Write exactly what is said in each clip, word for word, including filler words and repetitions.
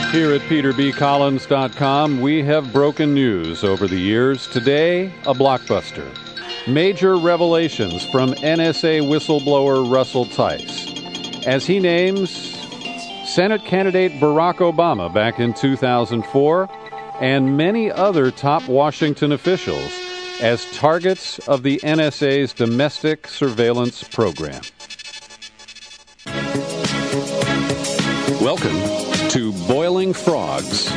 Here at Peter B Collins dot com, we have broken news over the years. Today, a blockbuster. Major revelations from N S A whistleblower Russell Tice, as he names Senate candidate Barack Obama back in two thousand four and many other top Washington officials as targets of the N S A's domestic surveillance program. Welcome to Boiling Frogs.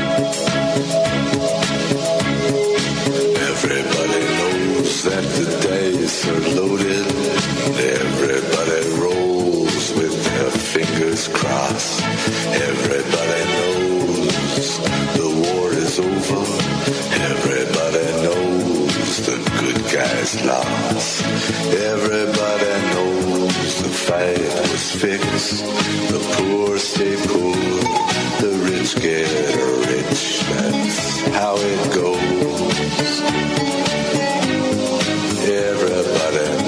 Everybody knows that the dice are loaded. Everybody rolls with their fingers crossed. Everybody knows the war is over. Everybody knows the good guys lost. Everybody knows the fight was fixed. The poor stay poor. The rich get rich, that's how it goes. Everybody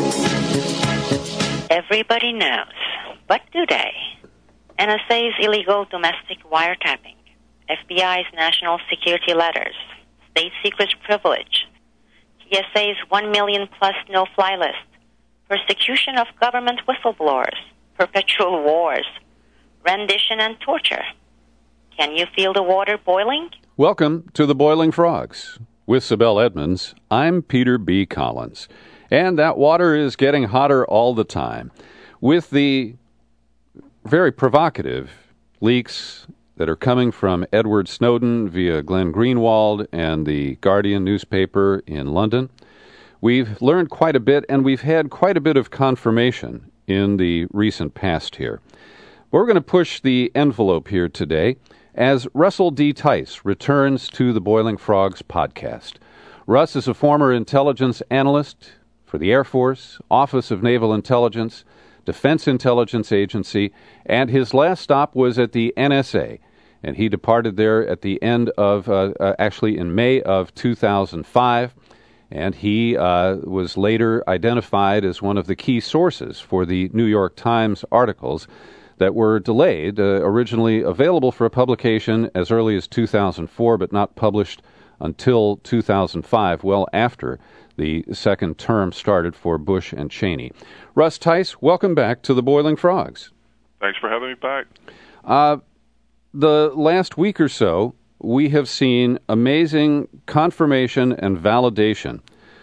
knows. Everybody knows. But do they? N S A's illegal domestic wiretapping, F B I's national security letters, state secrets privilege, T S A's one million plus no-fly list, persecution of government whistleblowers, perpetual wars, rendition and torture. Can you feel the water boiling? Welcome to the Boiling Frogs. With Sibel Edmonds, I'm Peter B. Collins. And that water is getting hotter all the time. With the very provocative leaks that are coming from Edward Snowden via Glenn Greenwald and the Guardian newspaper in London, we've learned quite a bit, and we've had quite a bit of confirmation in the recent past here. We're going to push the envelope here today as Russell D. Tice returns to the Boiling Frogs podcast. Russ is a former intelligence analyst for the Air Force, Office of Naval Intelligence, Defense Intelligence Agency, and his last stop was at the N S A, and he departed there at the end of, uh, uh, actually in May of two thousand five, and he uh, was later identified as one of the key sources for the New York Times articles that were delayed, uh, originally available for publication as early as two thousand four, but not published until two thousand five, well after the second term started for Bush and Cheney. Russ Tice, welcome back to the Boiling Frogs. Thanks for having me back. Uh, the last week or so, we have seen amazing confirmation and validation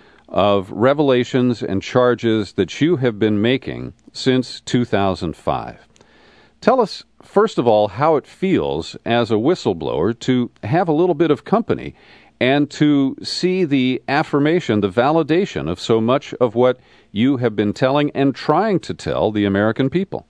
of revelations and charges that you have been making since two thousand five. Tell us, first of all, how it feels as a whistleblower to have a little bit of company and to see the affirmation, the validation of so much of what you have been telling and trying to tell the American people.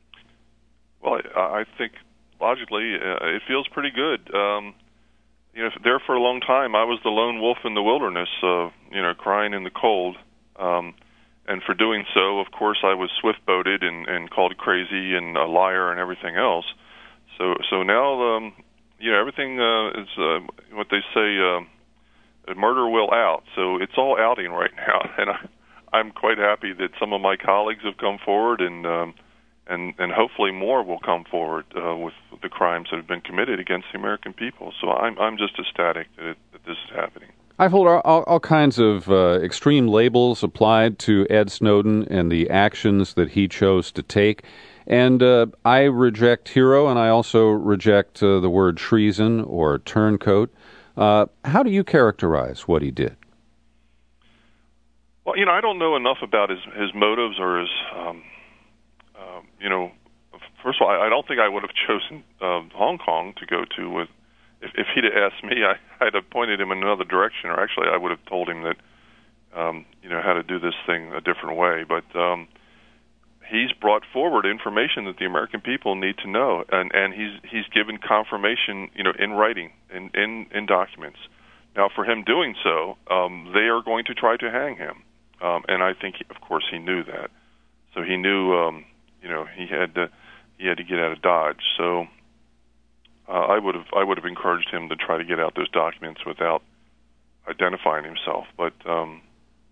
Well, I think logically uh, it feels pretty good. Um, you know, there for a long time I was the lone wolf in the wilderness, uh, you know, crying in the cold. Um, And for doing so, of course, I was swift-boated and, and called crazy and a liar and everything else. So, so now, um, you know, everything uh, is uh, what they say, uh, murder will out. So it's all outing right now, and I, I'm quite happy that some of my colleagues have come forward, and um, and and hopefully more will come forward uh, with the crimes that have been committed against the American people. So I'm I'm just ecstatic that, it, that this is happening. I've heard all, all kinds of uh, extreme labels applied to Ed Snowden and the actions that he chose to take. And uh, I reject hero, and I also reject uh, the word treason or turncoat. Uh, how do you characterize what he did? Well, you know, I don't know enough about his, his motives or his, um, uh, you know, first of all, I, I don't think I would have chosen uh, Hong Kong to go to with. If, if he'd have asked me, I, I'd have pointed him in another direction, or actually I would have told him that, um, you know, how to do this thing a different way. But um, he's brought forward information that the American people need to know, and, and he's he's given confirmation, you know, in writing, in, in, in documents. Now, for him doing so, um, they are going to try to hang him, um, and I think, of course, he knew that. So he knew, um, you know, he had to he had to get out of Dodge. So. Uh, I would have I would have encouraged him to try to get out those documents without identifying himself, but um,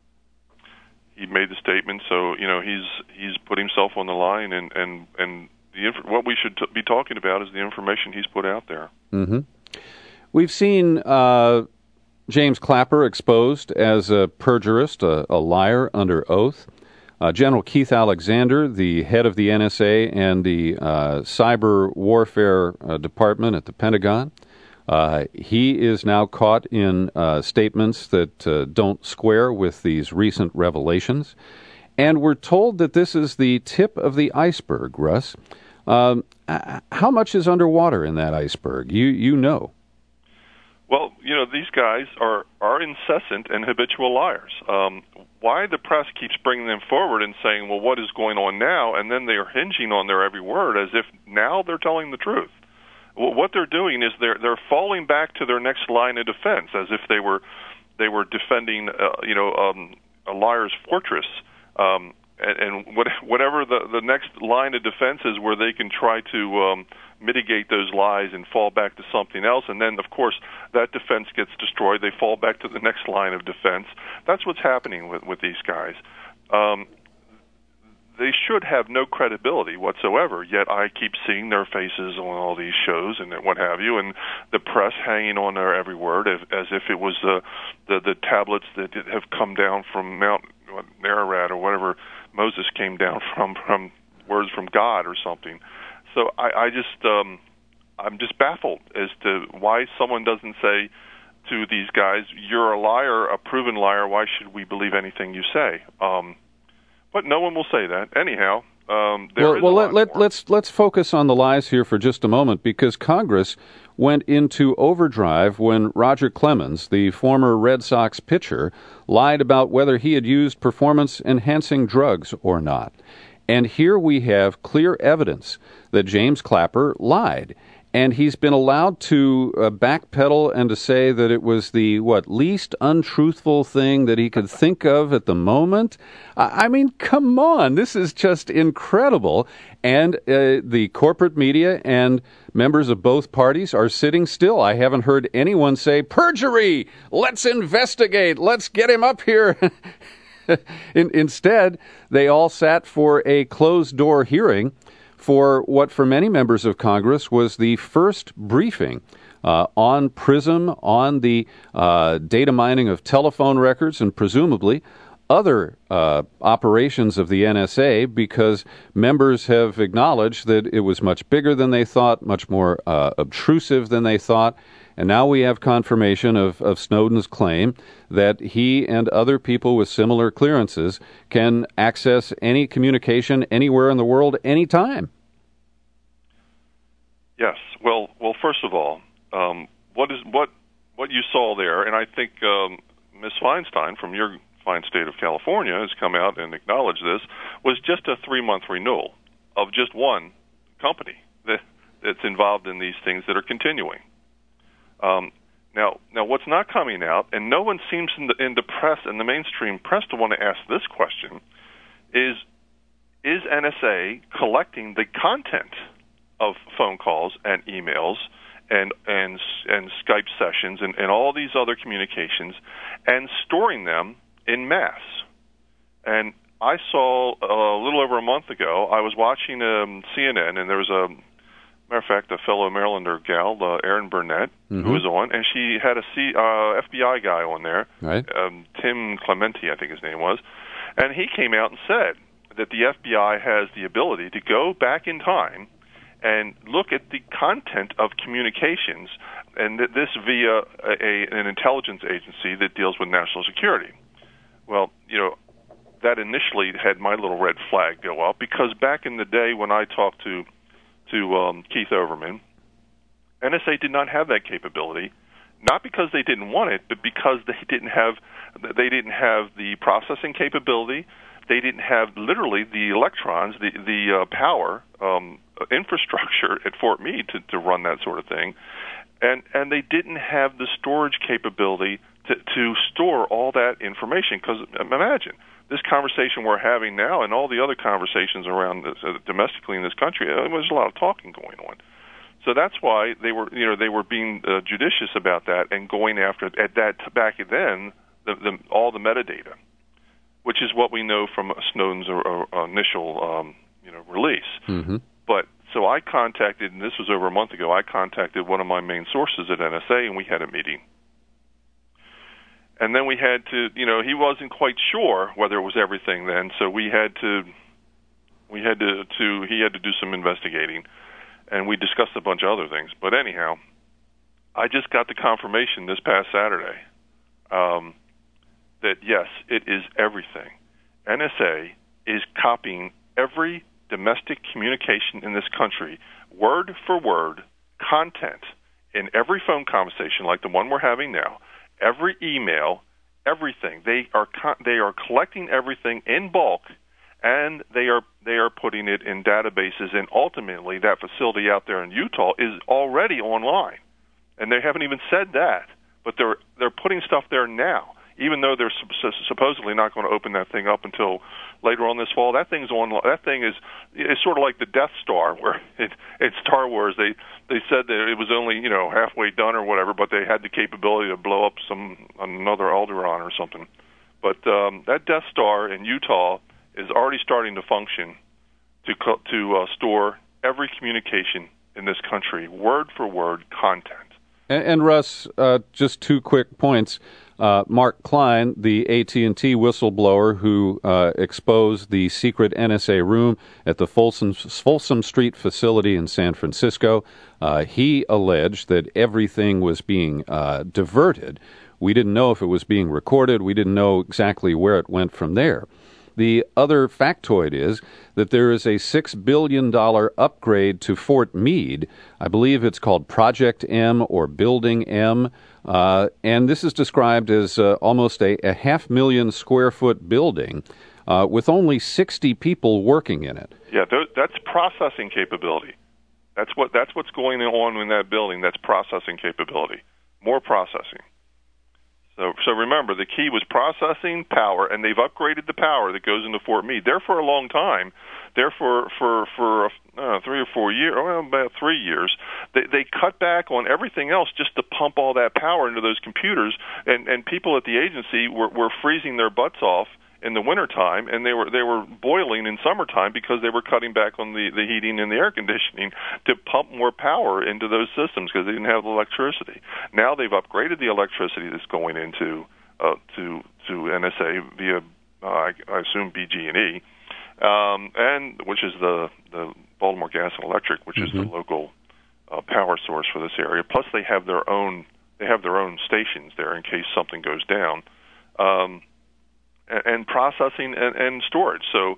he made the statement. So you know he's he's put himself on the line, and, and, and the inf- what we should t- be talking about is the information he's put out there. Mm-hmm. We've seen uh, James Clapper exposed as a perjurist, a, a liar under oath. Uh, General Keith Alexander, the head of the N S A and the uh, Cyber Warfare uh, Department at the Pentagon, uh, he is now caught in uh, statements that uh, don't square with these recent revelations. And we're told that this is the tip of the iceberg, Russ. Um, how much is underwater in that iceberg? You you know. Well, you know, these guys are, are incessant and habitual liars. Um, why the press keeps bringing them forward and saying, well, what is going on now? And then they are hinging on their every word as if now they're telling the truth. Well, what they're doing is they're they're falling back to their next line of defense as if they were they were defending, uh, you know, um, a liar's fortress. Um, and and what, whatever the, the next line of defense is where they can try to um, mitigate those lies and fall back to something else. And then, of course, that defense gets destroyed. They fall back to the next line of defense. That's what's happening with, with these guys. Um, they should have no credibility whatsoever, yet I keep seeing their faces on all these shows and what have you, and the press hanging on their every word as, as if it was uh, the, the tablets that have come down from Mount Ararat or whatever Moses came down from, from words from God or something. So I, I just, um, I'm just baffled as to why someone doesn't say to these guys, "You're a liar, a proven liar. Why should we believe anything you say?" Um, but no one will say that. Anyhow, um, there well, is well a let, lot let, more. let's let's focus on the lies here for just a moment, because Congress went into overdrive when Roger Clemens, the former Red Sox pitcher, lied about whether he had used performance-enhancing drugs or not. And here we have clear evidence that James Clapper lied. And he's been allowed to uh, backpedal and to say that it was the, what, least untruthful thing that he could think of at the moment. I, I mean, come on. This is just incredible. And uh, the corporate media and members of both parties are sitting still. I haven't heard anyone say, perjury! Let's investigate! Let's get him up here! In, instead, they all sat for a closed-door hearing for what for many members of Congress was the first briefing uh, on PRISM, on the uh, data mining of telephone records, and presumably other uh, operations of the N S A, because members have acknowledged that it was much bigger than they thought, much more uh, obtrusive than they thought. And now we have confirmation of, of Snowden's claim that he and other people with similar clearances can access any communication anywhere in the world, anytime. Yes. Well, well. First of all, um, what is what what you saw there, and I think um, Miz Feinstein from your fine state of California has come out and acknowledged this, was just a three-month renewal of just one company that that's involved in these things that are continuing. Um, now, now, what's not coming out, and no one seems in the, in the press, in the mainstream press, to want to ask this question, is, is N S A collecting the content of phone calls and emails and and and Skype sessions and, and all these other communications and storing them in mass? And I saw uh, a little over a month ago, I was watching um, C N N, and there was a matter of fact, a fellow Marylander gal, uh, Erin Burnett, mm-hmm. who was on, and she had a C, uh, F B I guy on there, right. um, Tim Clementi, I think his name was, and he came out and said that the F B I has the ability to go back in time and look at the content of communications, and th- this via a, a, an intelligence agency that deals with national security. Well, you know, that initially had my little red flag go up, because back in the day when I talked to to um, Keith Overman, N S A did not have that capability, not because they didn't want it, but because they didn't have they didn't have the processing capability. They didn't have literally the electrons, the the uh, power um, infrastructure at Fort Meade to, to run that sort of thing, and and they didn't have the storage capability to to store all that information. Because imagine this conversation we're having now, and all the other conversations around this, uh, domestically in this country. Uh, there's a lot of talking going on. So that's why they were, you know, they were being uh, judicious about that and going after at that back then the, the, all the metadata, which is what we know from Snowden's uh, uh, initial, um, you know, release. Mm-hmm. But so I contacted, and this was over a month ago, I contacted one of my main sources at N S A, and we had a meeting. And then we had to, you know, he wasn't quite sure whether it was everything then, so we had to, we had to, to he had to do some investigating, and we discussed a bunch of other things. But anyhow, I just got the confirmation this past Saturday um, that, yes, it is everything. N S A is copying every domestic communication in this country, word for word, content, in every phone conversation like the one we're having now, every email, everything. They are co- they are collecting everything in bulk, and they are they are putting it in databases, and ultimately that facility out there in Utah is already online. And they haven't even said that, but they're they're putting stuff there now. Even though they're supposedly not going to open that thing up until later on this fall, that thing's on. That thing is is sort of like the Death Star, where it, it's Star Wars. They they said that it was only you know halfway done or whatever, but they had the capability to blow up some another Alderaan or something. But um, that Death Star in Utah is already starting to function to co- to uh, store every communication in this country, word for word content. And, and Russ, uh, just two quick points. Uh, Mark Klein, the A T and T whistleblower who uh, exposed the secret N S A room at the Folsom, Folsom Street facility in San Francisco, uh, he alleged that everything was being uh, diverted. We didn't know if it was being recorded. We didn't know exactly where it went from there. The other factoid is that there is a six billion dollars upgrade to Fort Meade. I believe it's called Project M or Building M. Uh, and this is described as uh, almost a, a half million square foot building uh, with only sixty people working in it. Yeah, th- that's processing capability. That's what that's what's going on in that building. That's processing capability. More processing. So, so remember, the key was processing power, and they've upgraded the power that goes into Fort Meade. There for a long time, there for for for uh, three or four years, well, about three years, they they cut back on everything else just to pump all that power into those computers, and and people at the agency were were freezing their butts off in the wintertime, and they were they were boiling in summertime because they were cutting back on the, the heating and the air conditioning to pump more power into those systems because they didn't have the electricity. Now they've upgraded the electricity that's going into uh, to to N S A via uh, I, I assume B G and E, um, and which is the the Baltimore Gas and Electric, which mm-hmm. is the local uh, power source for this area. Plus, they have their own they have their own stations there in case something goes down. Um, and processing and, and storage. So,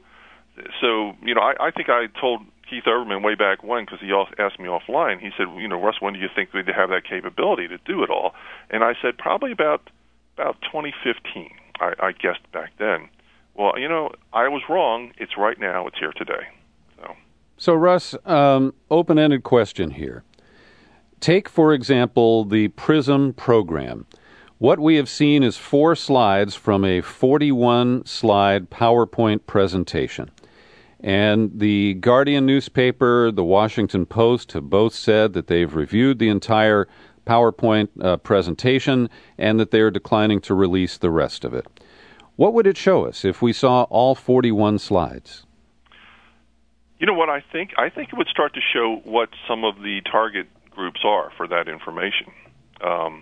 so you know, I, I think I told Keith Overman way back when, because he asked me offline, he said, you know, Russ, when do you think we'd have that capability to do it all? And I said, probably about about twenty fifteen, I, I guessed back then. Well, you know, I was wrong. It's right now. It's here today. So, so Russ, um, open-ended question here. Take, for example, the PRISM program. What we have seen is four slides from a forty-one slide PowerPoint presentation. And the Guardian newspaper, the Washington Post have both said that they've reviewed the entire PowerPoint uh, presentation and that they are declining to release the rest of it. What would it show us if we saw all forty-one slides? You know what I think? I think it would start to show what some of the target groups are for that information. Um,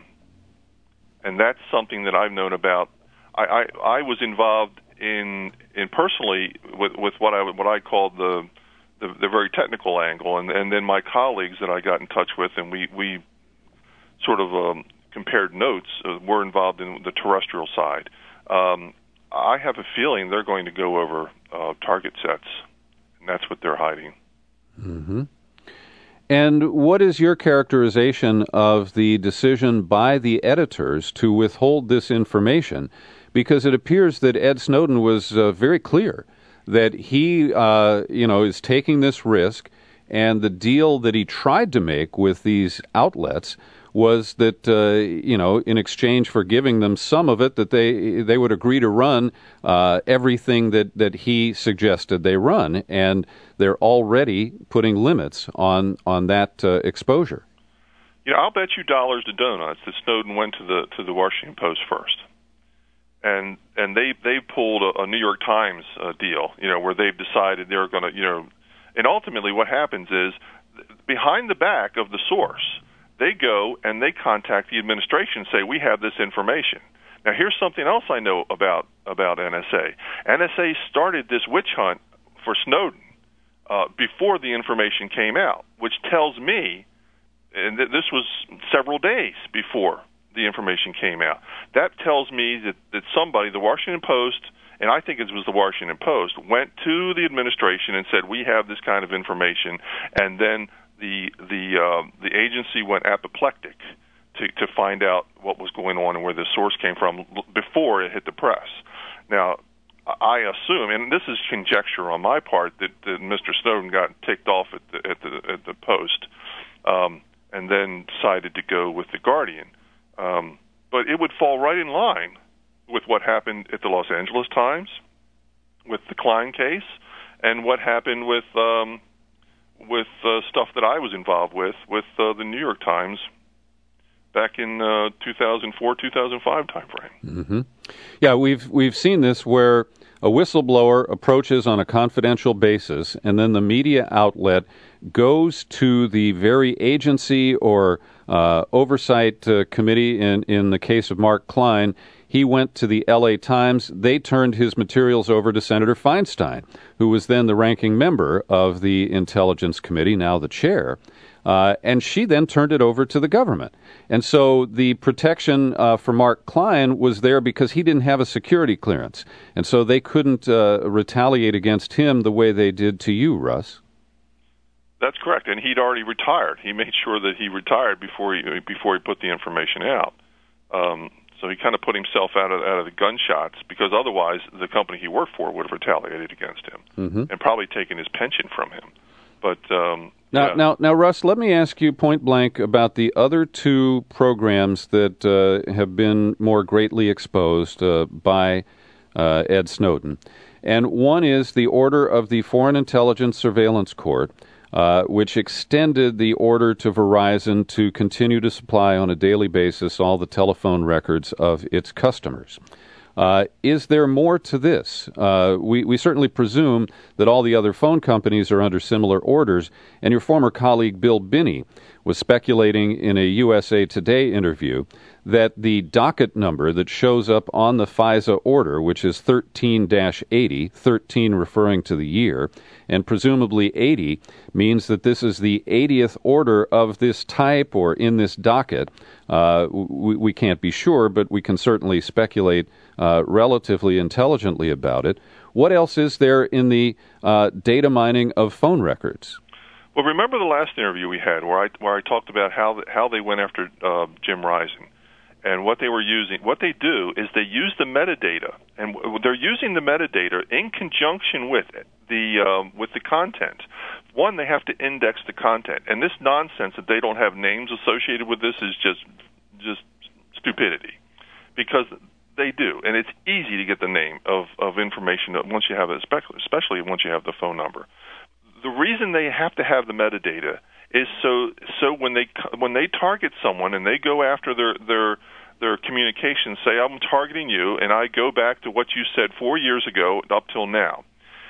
And that's something that I've known about. I, I, I was involved in in personally with, with what I what I called the, the the very technical angle, and and then my colleagues that I got in touch with, and we we sort of um, compared notes. Uh, were involved in the terrestrial side. Um, I have a feeling they're going to go over uh, target sets, and that's what they're hiding. Mm-hmm. And what is your characterization of the decision by the editors to withhold this information? Because it appears that Ed Snowden was uh, very clear that he, uh, you know, is taking this risk, and the deal that he tried to make with these outlets was that, uh, you know, in exchange for giving them some of it, that they they would agree to run uh, everything that, that he suggested they run, and they're already putting limits on on that uh, exposure. You know, I'll bet you dollars to donuts that Snowden went to the to the Washington Post first, and and they they pulled a, a New York Times uh, deal, you know, where they've decided they're going to, you know, And ultimately what happens is, behind the back of the source, they go and they contact the administration and say, we have this information. Now, here's something else I know about, about N S A. N S A started this witch hunt for Snowden uh, before the information came out, which tells me, and th- this was several days before the information came out, that tells me that, that somebody, the Washington Post, and I think it was the Washington Post, went to the administration and said, we have this kind of information, and then the the uh, the agency went apoplectic to, to find out what was going on and where the source came from before it hit the press. Now, I assume, and this is conjecture on my part, that, that Mister Snowden got ticked off at the at the, at the Post, um, and then decided to go with the Guardian. Um, but it would fall right in line with what happened at the Los Angeles Times, with the Klein case, and what happened with um, with uh, stuff that I was involved with, with uh, the New York Times back in uh, two thousand four, two thousand five timeframe. Mm-hmm. Yeah, we've we've seen this where a whistleblower approaches on a confidential basis, and then the media outlet goes to the very agency or uh, oversight uh, committee. In, in the case of Mark Klein, he went to the L A Times. They turned his materials over to Senator Feinstein, who was then the ranking member of the Intelligence Committee, now the chair. Uh, and she then turned it over to the government. And so the protection uh, for Mark Klein was there because he didn't have a security clearance. And so they couldn't uh, retaliate against him the way they did to you, Russ. That's correct. And he'd already retired. He made sure that he retired before he before he put the information out. Um, so he kind of put himself out of out of the gunshots, because otherwise the company he worked for would have retaliated against him mm-hmm. and probably taken his pension from him. But um, now, yeah. now, now, Russ, let me ask you point blank about the other two programs that uh, have been more greatly exposed uh, by uh, Ed Snowden. And one is the order of the Foreign Intelligence Surveillance Court, uh, which extended the order to Verizon to continue to supply on a daily basis all the telephone records of its customers. Uh, is there more to this? Uh, we, we certainly presume that all the other phone companies are under similar orders, and your former colleague Bill Binney was speculating in a U S A Today interview that the docket number that shows up on the FISA order, which is thirteen dash eighty, thirteen referring to the year, and presumably eighty means that this is the eightieth order of this type or in this docket. Uh, we, we can't be sure, but we can certainly speculate uh, relatively intelligently about it. What else is there in the uh, data mining of phone records? Well, remember the last interview we had where I where I talked about how how they went after uh, Jim Rising, and what they were using. What they do is they use the metadata, and they're using the metadata in conjunction with it, the um, with the content. One, they have to index the content, and this nonsense that they don't have names associated with this is just just stupidity, because they do, and it's easy to get the name of of information once you have it, especially once you have the phone number. The reason they have to have the metadata is so so when they when they target someone and they go after their their their communications, say I'm targeting you, and I go back to what you said four years ago up till now,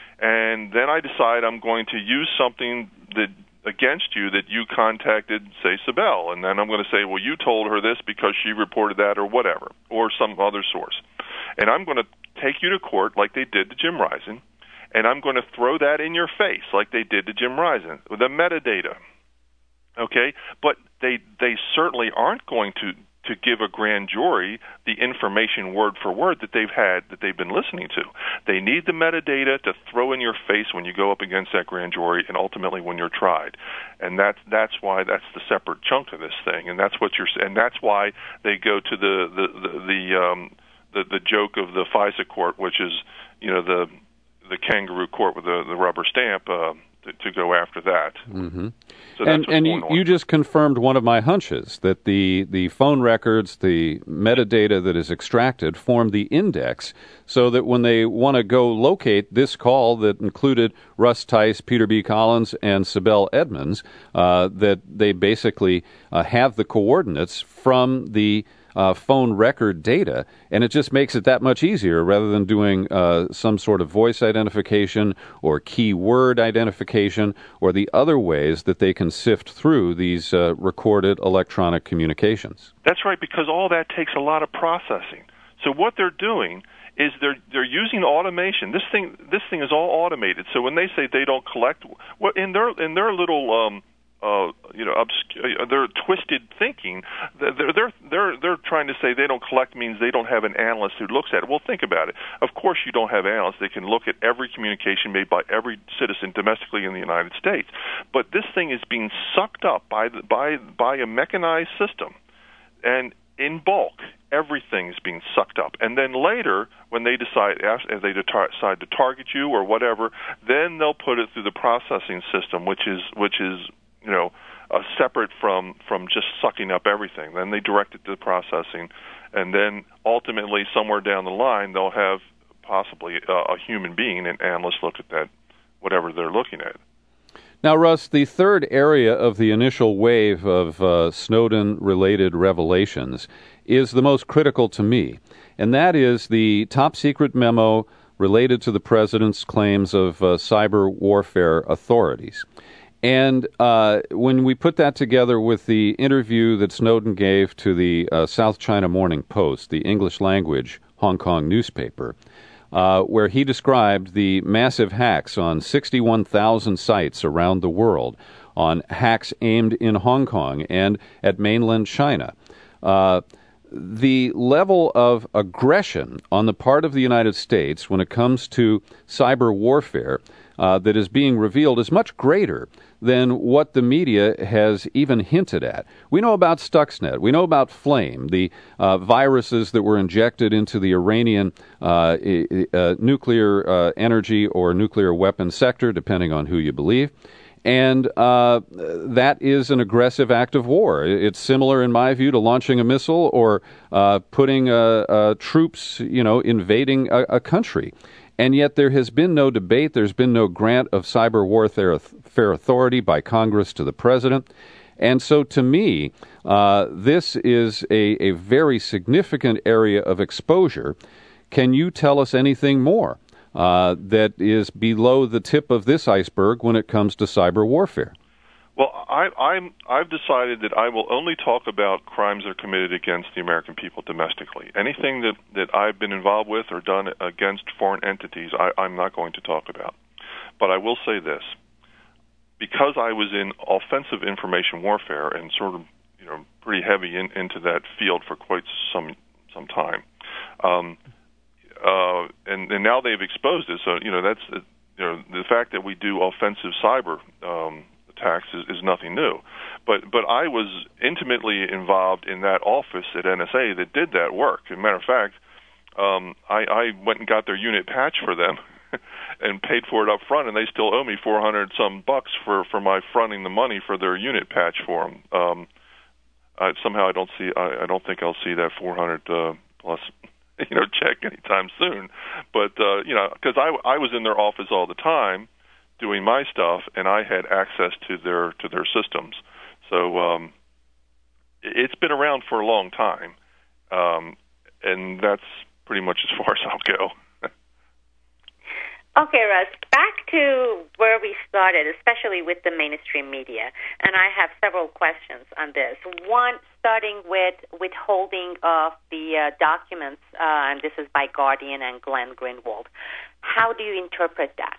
and then I decide I'm going to use something that against you that you contacted, say Sibel, and then I'm going to say, well, you told her this because she reported that or whatever, or some other source, and I'm going to take you to court like they did to Jim Rising. And I'm going to throw that in your face like they did to Jim Rising, the metadata. Okay? But they they certainly aren't going to, to give a grand jury the information word for word that they've had, that they've been listening to. They need the metadata to throw in your face when you go up against that grand jury and ultimately when you're tried. And that's that's why that's the separate chunk of this thing. And that's what you're and that's why they go to the the the the, um, the, the joke of the FISA court, which is, you know, the the kangaroo court with the, the rubber stamp uh, to, to go after that. Mm-hmm. So and and you, you just confirmed one of my hunches, that the, the phone records, the metadata that is extracted, form the index, so that when they want to go locate this call that included Russ Tice, Peter B. Collins, and Sibel Edmonds, uh, that they basically uh, have the coordinates from the uh, phone record data, and it just makes it that much easier rather than doing uh, some sort of voice identification or keyword identification or the other ways that they can sift through these uh, recorded electronic communications. That's right, because all that takes a lot of processing. So what they're doing is they're they're using automation. This thing this thing is all automated. So when they say they don't collect, what in their in their little um, uh, you know obscure, their twisted thinking, they're they're they're they're trying to say they don't collect means they don't have an analyst who looks at it. Well, think about it. Of course, you don't have analysts. They can look at every communication made by every citizen domestically in the United States. But this thing is being sucked up by the, by by a mechanized system, and in bulk, everything is being sucked up. And then later, when they decide, as they decide to target you or whatever, then they'll put it through the processing system, which is which is you know uh, separate from from just sucking up everything. Then they direct it to the processing, and then ultimately, somewhere down the line, they'll have possibly a, a human being, an analyst, look at that, whatever they're looking at. Now, Russ, the third area of the initial wave of uh, Snowden-related revelations is the most critical to me, and that is the top-secret memo related to the president's claims of uh, cyber warfare authorities. And uh, when we put that together with the interview that Snowden gave to the uh, South China Morning Post, the English-language Hong Kong newspaper, Uh, where he described the massive hacks on sixty-one thousand sites around the world, on hacks aimed in Hong Kong and at mainland China. Uh, the level of aggression on the part of the United States when it comes to cyber warfare uh, that is being revealed is much greater than what the media has even hinted at. We know about Stuxnet. We know about Flame, the uh, viruses that were injected into the Iranian uh, uh, nuclear uh, energy or nuclear weapons sector, depending on who you believe. And uh, that is an aggressive act of war. It's similar, in my view, to launching a missile or uh, putting uh, uh, troops, you know, invading a, a country. And yet there has been no debate. There's been no grant of cyber warfare fair authority by Congress to the president. And so to me, uh, this is a, a very significant area of exposure. Can you tell us anything more uh, that is below the tip of this iceberg when it comes to cyber warfare? Well, I, I'm, I've decided that I will only talk about crimes that are committed against the American people domestically. Anything that, that I've been involved with or done against foreign entities, I, I'm not going to talk about. But I will say this. Because I was in offensive information warfare and sort of, you know, pretty heavy in, into that field for quite some some time, um, uh, and, and now they've exposed it. So, you know, that's uh, you know the fact that we do offensive cyber um, attacks is, is nothing new. But but I was intimately involved in that office at N S A that did that work. As a matter of fact, um, I, I went and got their unit patch for them and paid for it up front, and they still owe me four hundred some bucks for, for my fronting the money for their unit patch for them. Um, I, somehow I don't see I, I don't think I'll see that four hundred uh, plus you know check anytime soon. But uh, you know because I I was in their office all the time doing my stuff, and I had access to their to their systems. So um, it's been around for a long time, um, and that's pretty much as far as I'll go. Okay, Russ, back to where we started, especially with the mainstream media, and I have several questions on this. One, starting with withholding of the uh, documents, uh, and this is by Guardian and Glenn Greenwald. How do you interpret that?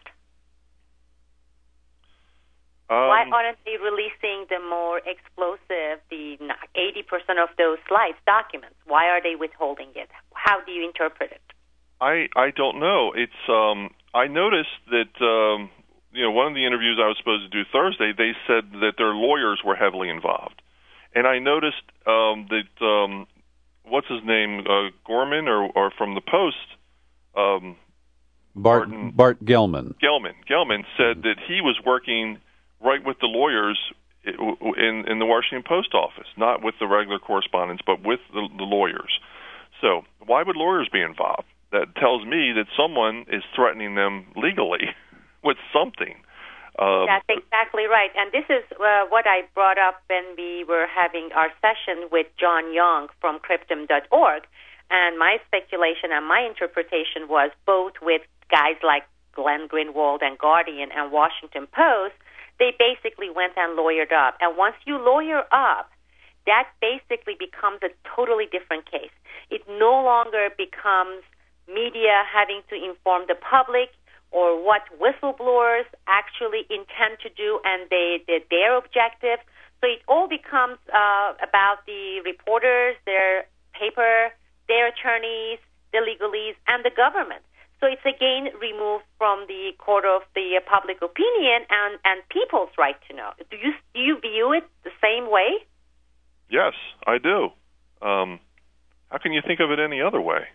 Um, Why aren't they releasing the more explosive, the eighty percent of those slides, documents? Why are they withholding it? How do you interpret it? I, I don't know. It's um, I noticed that um, you know one of the interviews I was supposed to do Thursday, they said that their lawyers were heavily involved, and I noticed um, that um, what's his name, uh, Gorman, or, or from the Post, um, Bart Martin, Bart Gellman. Gellman Gellman said that he was working right with the lawyers in in the Washington Post office, not with the regular correspondents, but with the, the lawyers. So why would lawyers be involved? That tells me that someone is threatening them legally with something. Um, That's exactly right. And this is uh, what I brought up when we were having our session with John Young from Cryptum dot org. And my speculation and my interpretation was both with guys like Glenn Greenwald and Guardian and Washington Post, they basically went and lawyered up. And once you lawyer up, that basically becomes a totally different case. It no longer becomes media having to inform the public or what whistleblowers actually intend to do and they, they, their objectives. So it all becomes uh, about the reporters, their paper, their attorneys, the legalese, and the government. So it's again removed from the court of the uh, public opinion and, and people's right to know. Do you do you view it the same way? Yes, I do. Um, how can you think of it any other way?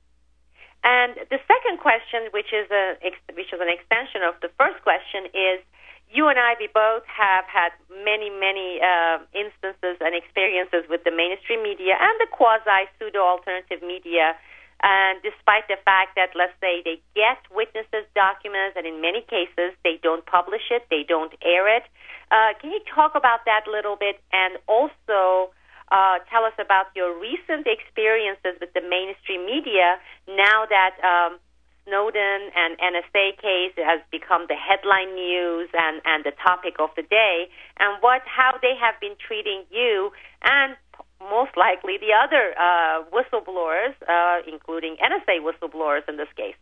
And the second question, which is a which is an extension of the first question, is you and I, we both have had many, many uh, instances and experiences with the mainstream media and the quasi-pseudo-alternative media. And despite the fact that, let's say, they get witnesses' documents, and in many cases they don't publish it, they don't air it. Uh, can you talk about that a little bit, and also uh, tell us about your recent experiences with the mainstream media now that um, Snowden and N S A case has become the headline news and, and the topic of the day, and what how they have been treating you and most likely the other uh, whistleblowers, uh, including N S A whistleblowers in this case?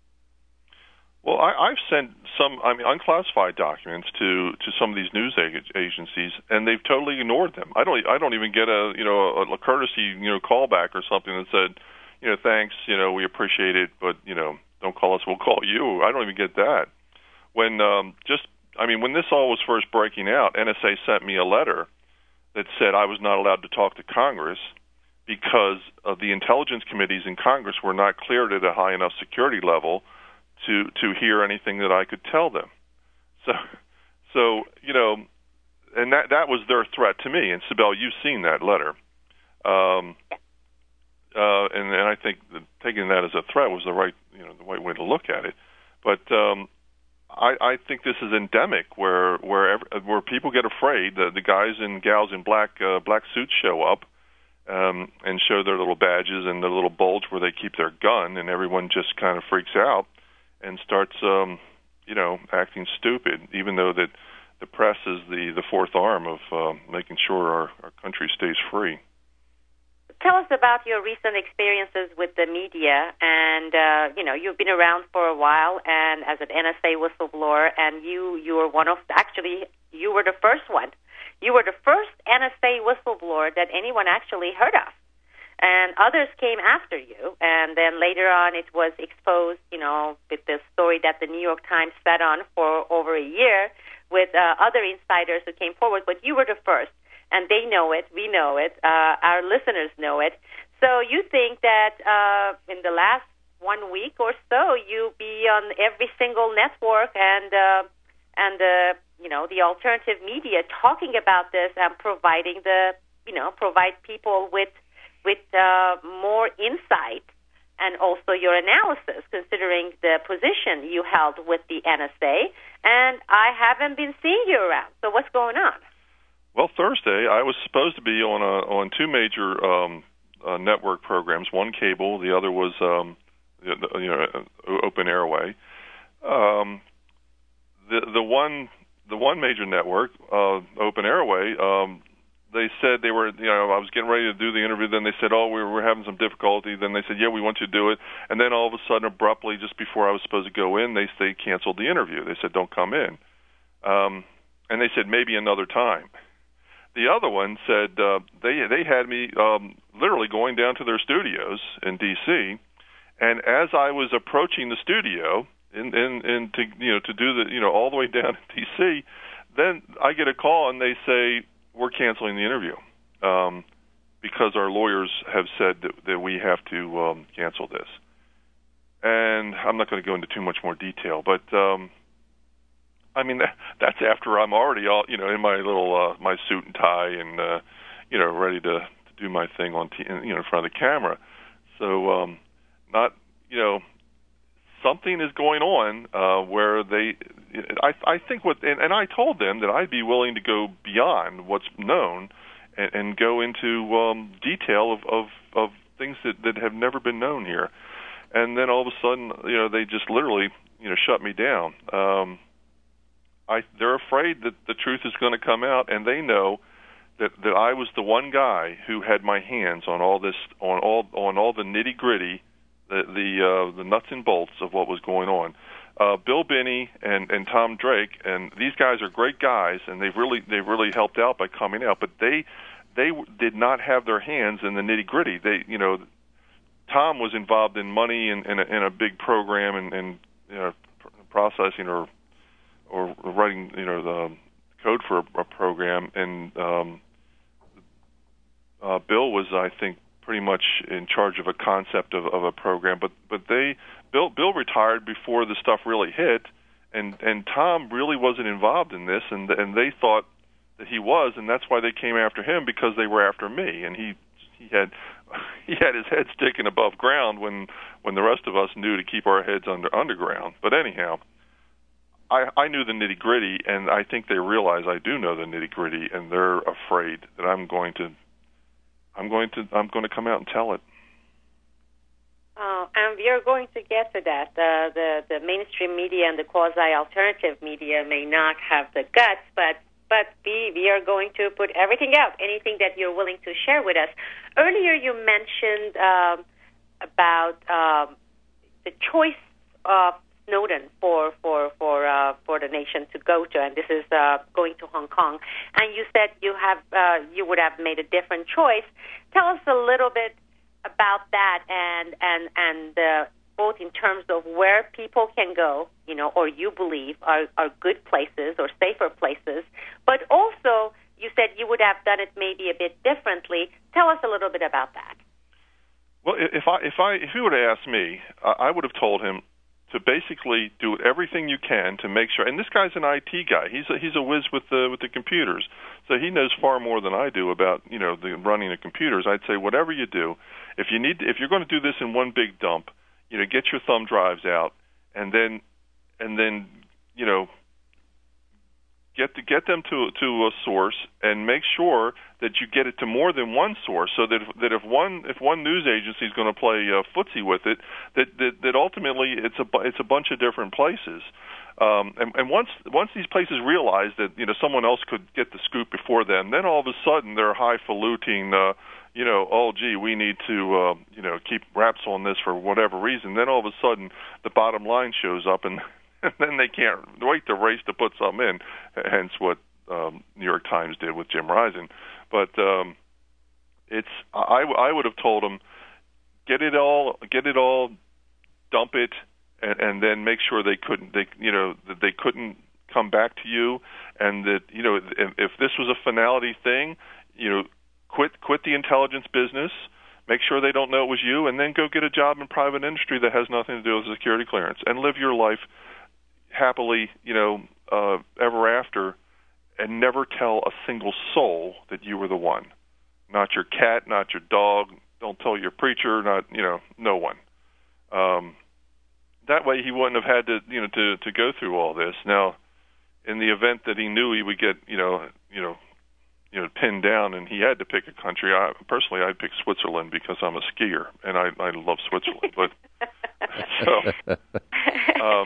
Well, I, I've sent some, I mean, unclassified documents to, to some of these news ag- agencies, and they've totally ignored them. I don't, I don't even get a, you know, a, a courtesy, you know, callback or something that said, you know, thanks, you know, we appreciate it, but you know, don't call us, we'll call you. I don't even get that. When um, just, I mean, when this all was first breaking out, N S A sent me a letter that said I was not allowed to talk to Congress because of the intelligence committees in Congress were not cleared at a high enough security level to to hear anything that I could tell them. So, so you know, and that that was their threat to me. And Sibel, you've seen that letter, um, uh, and and I think that taking that as a threat was the right you know the right way to look at it. But um, I, I think this is endemic, where where where people get afraid. The, the guys and gals in black uh, black suits show up um, and show their little badges and their little bulge where they keep their gun, and everyone just kind of freaks out and starts, um, you know, acting stupid. Even though that the press is the, the fourth arm of uh, making sure our, our country stays free. Tell us about your recent experiences with the media, and uh, you know you've been around for a while, and as an N S A whistleblower, and you you were one of actually you were the first one. You were the first N S A whistleblower that anyone actually heard of, and others came after you, and then later on it was exposed, you know, with the story that the New York Times sat on for over a year with uh, other insiders who came forward, but you were the first. And they know it, we know it, uh, our listeners know it. So you think that uh, in the last one week or so, you be on every single network and uh, and uh, you know the alternative media talking about this and providing the you know provide people with with uh, more insight and also your analysis, considering the position you held with the N S A. And I haven't been seeing you around. So what's going on? Well, Thursday I was supposed to be on a, on two major um, uh, network programs. One cable, the other was um, you know open airway. Um, the the one the one major network, uh, open airway, um, they said they were you know I was getting ready to do the interview. Then they said, oh, we were having some difficulty. Then they said, yeah, we want you to do it. And then all of a sudden, abruptly, just before I was supposed to go in, they they canceled the interview. They said, don't come in. Um, and they said maybe another time. The other one said uh, they they had me um, literally going down to their studios in D C, and as I was approaching the studio in in, in to you know to do the you know all the way down to D C, then I get a call and they say we're canceling the interview um, because our lawyers have said that, that we have to um, cancel this. And I'm not going to go into too much more detail, but. Um, I mean, that, that's after I'm already all, you know, in my little, uh, my suit and tie and, uh, you know, ready to, to do my thing on, t- you know, in front of the camera. So, um, not, you know, something is going on, uh, where they, I, I think what, and, and I told them that I'd be willing to go beyond what's known and, and go into um, detail of, of, of things that, that have never been known here. And then all of a sudden, you know, they just literally, you know, shut me down. Um, I, they're afraid that the truth is going to come out, and they know that, that I was the one guy who had my hands on all this, on all on all the nitty gritty, the the, uh, the nuts and bolts of what was going on. Uh, Bill Binney and, and Tom Drake, and these guys are great guys, and they've really they've really helped out by coming out. But they they did not have their hands in the nitty gritty. They you know. Tom was involved in money in, in, a, in a big program and, and you know, processing or or writing you know the code for a, a program, and um, uh, Bill was, I think, pretty much in charge of a concept of, of a program. But but they Bill Bill retired before the stuff really hit, and, and Tom really wasn't involved in this, and and they thought that he was, and that's why they came after him, because they were after me, and he he had. He had his head sticking above ground when, when the rest of us knew to keep our heads under underground. But anyhow, I, I knew the nitty gritty, and I think they realize I do know the nitty gritty, and they're afraid that I'm going to, I'm going to, I'm going to come out and tell it. Uh, and we are going to get to that. Uh, the the mainstream media and the quasi-alternative media may not have the guts, but. But we, we are going to put everything out, anything that you're willing to share with us. Earlier you mentioned um, about um, the choice of Snowden for for for uh, for the nation to go to, and this is uh, going to Hong Kong. And you said you have uh, you would have made a different choice. Tell us a little bit about that, and and and uh, both in terms of where people can go, you know, or you believe are, are good places or safer places, but also you said you would have done it maybe a bit differently. Tell us a little bit about that. Well, if I if I if he would have asked me, I would have told him to basically do everything you can to make sure. And this guy's an I T guy. He's a, he's a whiz with the with the computers, so he knows far more than I do about you know the running the computers. I'd say whatever you do, if you need if you're going to do this in one big dump, you know, get your thumb drives out, and then and then you know get to get them to to a source, and make sure that you get it to more than one source, so that if, that if one if one news agency is going to play uh, footsie with it, that, that that ultimately it's a it's a bunch of different places. Um, and, and once once these places realize that you know someone else could get the scoop before them, then all of a sudden they're highfalutin. Uh, you know, oh gee, we need to uh, you know keep wraps on this for whatever reason. Then all of a sudden the bottom line shows up, and, and then they can't wait to race to put some in. Hence what um, New York Times did with Jim Risen. But um, it's I, I would have told them get it all get it all, dump it, and, and then make sure they couldn't they you know that they couldn't come back to you, and that you know if, if this was a finality thing, you know. Quit quit the intelligence business, make sure they don't know it was you, and then go get a job in private industry that has nothing to do with security clearance, and live your life happily, you know, uh, ever after, and never tell a single soul that you were the one. Not your cat, not your dog, don't tell your preacher, not, you know, no one. Um, that way he wouldn't have had to, you know, to, to go through all this. Now, in the event that he knew he would get, you know, you know, you know, pinned down, and he had to pick a country. I, personally, I'd pick Switzerland because I'm a skier, and I, I love Switzerland. But so, um,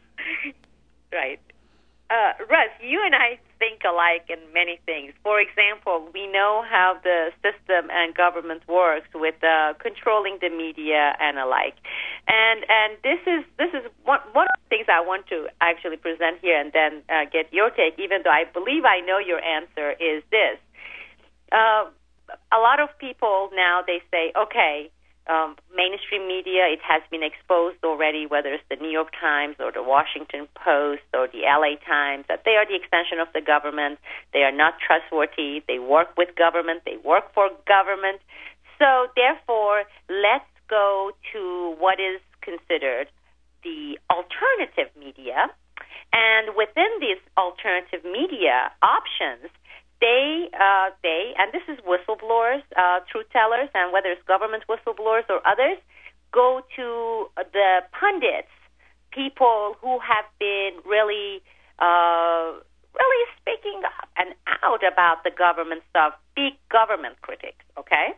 right, uh, Russ, you and I think alike in many things. For example, we know how the system and government works with uh, controlling the media and alike. And and this is this is one one of the things I want to actually present here, and then uh, get your take. Even though I believe I know your answer is this: uh, a lot of people now they say, okay, um, mainstream media, it has been exposed already, whether it's the New York Times or the Washington Post or the L A Times, that they are the extension of the government. They are not trustworthy. They work with government. They work for government. So therefore, let's go to what is considered the alternative media. And within these alternative media options, they, uh, they, and this is whistleblowers, uh, truth tellers, and whether it's government whistleblowers or others, go to the pundits people who have been really, uh, really speaking up and out about the government stuff, big government critics, okay?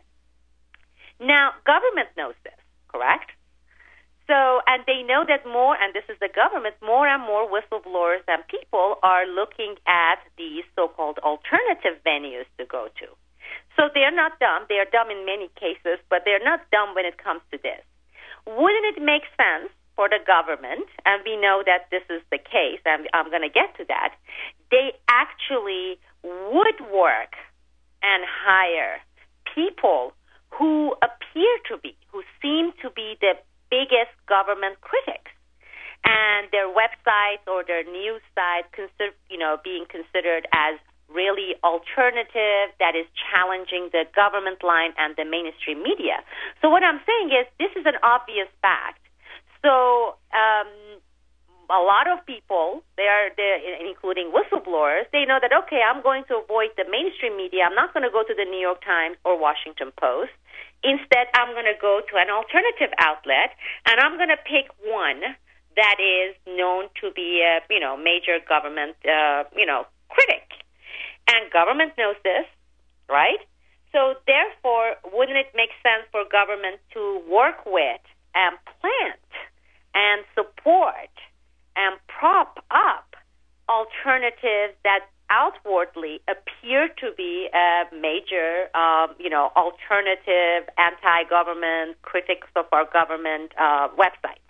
Now, government knows this, correct? So, and they know that more, and this is the government, more and more whistleblowers and people are looking at these so-called alternative venues to go to. So they're not dumb. They are dumb in many cases, but they're not dumb when it comes to this. Wouldn't it make sense for the government, and we know that this is the case, and I'm going to get to that, they actually would work and hire people who appear to be, who seem to be the biggest government critics, and their websites or their news sites, consider, you know, being considered as really alternative, that is challenging the government line and the mainstream media. So what I'm saying is this is an obvious fact. So um, a lot of people, they are, including whistleblowers, they know that, okay, I'm going to avoid the mainstream media. I'm not going to go to the New York Times or Washington Post. Instead, I'm going to go to an alternative outlet, and I'm going to pick one that is known to be a, you know, major government, uh, you know, critic. And government knows this, right? So therefore, wouldn't it make sense for government to work with and plant and support and prop up alternatives that outwardly appear to be a major, um, you know, alternative, anti-government, critics of our government uh, websites?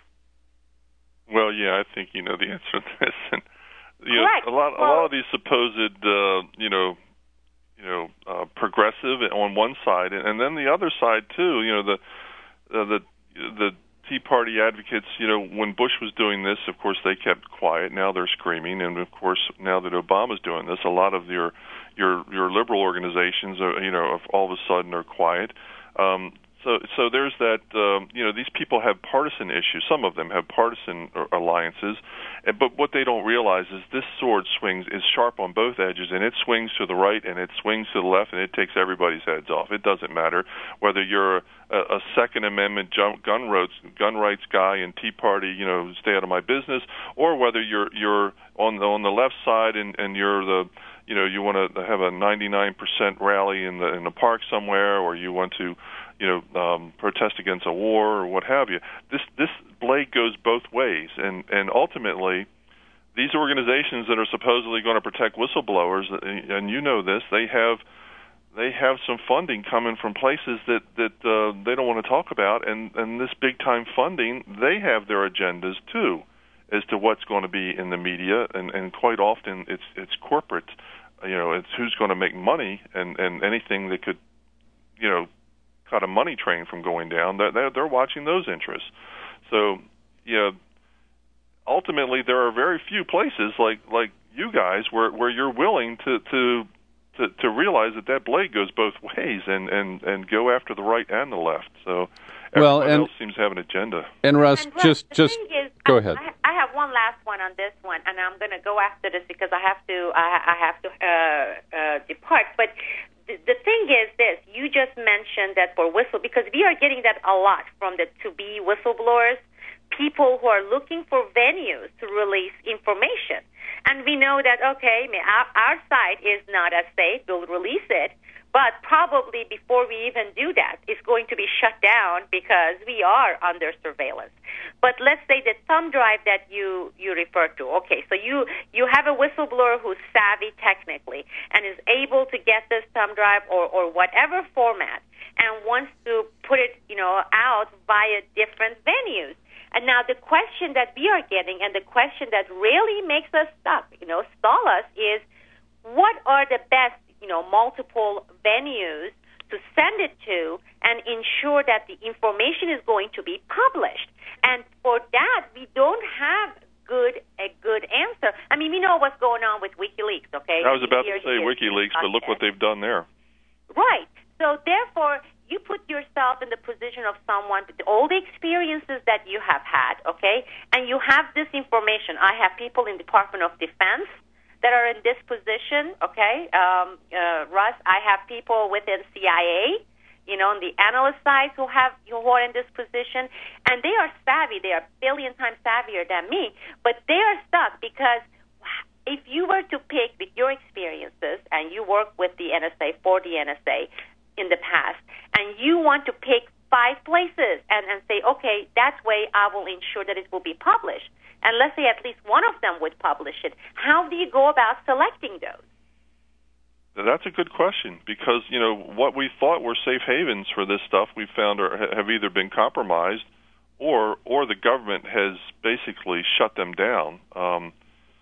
Well, yeah, I think you know the answer to this. And, you Correct. know, a lot, well, a lot of these supposed, uh, you know, you know, uh, progressive on one side, and, and then the other side too. You know, the uh, the the Tea Party advocates, you know, when Bush was doing this, of course, they kept quiet. Now they're screaming, and of course, now that Obama's doing this, a lot of your your your liberal organizations, are, you know, all of a sudden are quiet. Um, so, so there's that. Um, you know, these people have partisan issues. Some of them have partisan alliances, but what they don't realize is this sword swings is sharp on both edges, and it swings to the right and it swings to the left, and it takes everybody's heads off. It doesn't matter whether you're a, a Second Amendment gun rights gun rights guy and Tea Party, you know, stay out of my business, or whether you're you're on the on the left side and, and you're the you know you want to have a ninety-nine percent rally in the in the park somewhere, or you want to you know um, protest against a war or what have you. This this blade goes both ways, and and ultimately, these organizations that are supposedly going to protect whistleblowers, and you know this, they have they have some funding coming from places that that uh, they don't want to talk about, and and this big time funding, they have their agendas too, as to what's going to be in the media, and and quite often it's it's corporate, you know, it's who's going to make money, and and anything that could, you know, cut a money train from going down, they're they're watching those interests. So, yeah, ultimately there are very few places like like you guys where where you're willing to to To, to realize that that blade goes both ways and, and, and go after the right and the left. So everyone well, and, else seems to have an agenda. And Russ, and Russ just the just thing is, go I, ahead. I, I have one last one on this one, and I'm going to go after this because I have to I, I have to uh, uh, depart. But the, the thing is this: you just mentioned that for whistle, because we are getting that a lot from the to-be whistleblowers, people who are looking for venues to release information. And we know that, okay, our, our site is not as safe, we'll release it, but probably before we even do that, it's going to be shut down because we are under surveillance. But let's say the thumb drive that you, you refer to, okay, so you, you have a whistleblower who's savvy technically and is able to get this thumb drive or, or whatever format and wants to put it, you know, out via different venues. And now the question that we are getting, and the question that really makes us stop, you know, stall us, is what are the best, you know, multiple venues to send it to and ensure that the information is going to be published? And for that, we don't have good a good answer. I mean, we know what's going on with WikiLeaks, okay? I was about to say WikiLeaks, but look what they've done there. Right. So therefore, you put yourself in the position of someone with all the experiences that you have had, okay, and you have this information. I have people in the Department of Defense that are in this position, okay, um, uh, Russ. I have people within C I A you know, on the analyst side who have who are in this position, and they are savvy. They are a billion times savvier than me, but they are stuck because if you were to pick with your experiences, and you work with the N S A, for the N S A in the past, and you want to pick five places and, and say, okay, that way I will ensure that it will be published, and let's say at least one of them would publish it, how do you go about selecting those? That's a good question, because, you know, what we thought were safe havens for this stuff we found are, have either been compromised or or the government has basically shut them down. Um,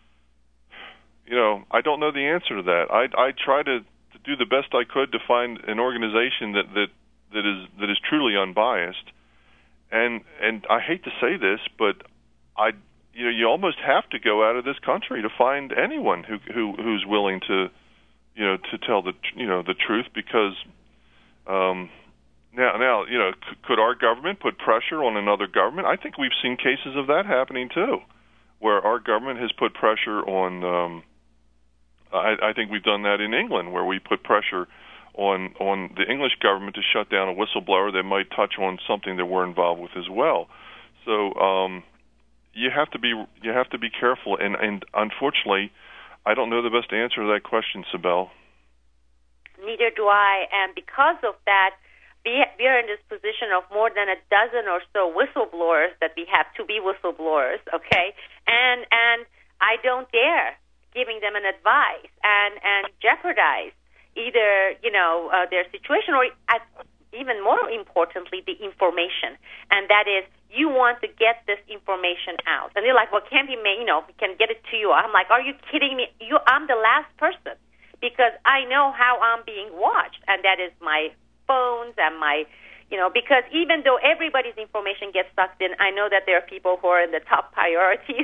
you know, I don't know the answer to that. I, I try to, to do the best I could to find an organization that, that, that is that is truly unbiased. And and I hate to say this, but I you know you almost have to go out of this country to find anyone who, who who's willing to you know, to tell the you know the truth, because um, now now you know c- could our government put pressure on another government? I think we've seen cases of that happening too, where our government has put pressure on. Um, I, I think we've done that in England, where we put pressure on on the English government to shut down a whistleblower that might touch on something that we're involved with as well. So um, you have to be you have to be careful, and and unfortunately, I don't know the best answer to that question, Sibel. Neither do I, and because of that, we, we are in this position of more than a dozen or so whistleblowers that we have to be whistleblowers, okay? And and I don't dare giving them an advice and, and jeopardize either, you know, uh, their situation or, at, even more importantly, the information. And that is, you want to get this information out. And they're like, well, can't be made, you know, we can get it to you. I'm like, are you kidding me? You, I'm the last person, because I know how I'm being watched, and that is my phones and my, you know, because even though everybody's information gets sucked in, I know that there are people who are in the top priorities.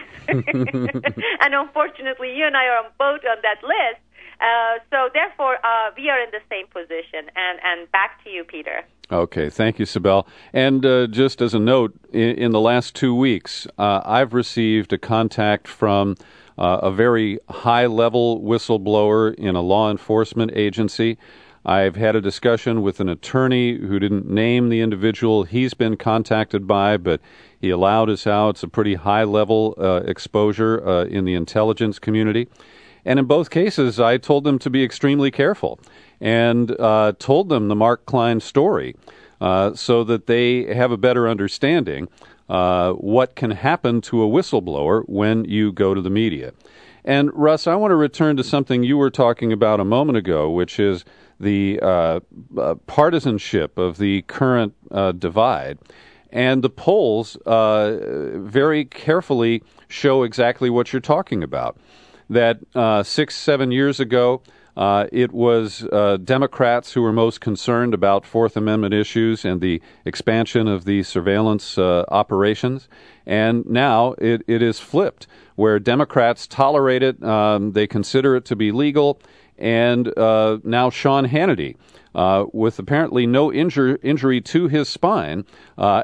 And unfortunately, you and I are on both on that list. Uh, so therefore, uh, we are in the same position. And, and back to you, Peter. Okay, thank you, Sibel. And uh, just as a note, in, in the last two weeks, uh, I've received a contact from uh, a very high-level whistleblower in a law enforcement agency. I've had a discussion with an attorney who didn't name the individual he's been contacted by, but he allowed us out. It's a pretty high-level uh, exposure uh, in the intelligence community. And in both cases, I told them to be extremely careful and uh, told them the Mark Klein story uh, so that they have a better understanding uh, what can happen to a whistleblower when you go to the media. And, Russ, I want to return to something you were talking about a moment ago, which is the uh, uh, partisanship of the current uh, divide. And the polls uh, very carefully show exactly what you're talking about. That uh, six, seven years ago, uh, it was uh, Democrats who were most concerned about Fourth Amendment issues and the expansion of the surveillance uh, operations. And now it, it is flipped, where Democrats tolerate it, um, they consider it to be legal, and uh, now Sean Hannity, uh, with apparently no injur- injury to his spine, uh,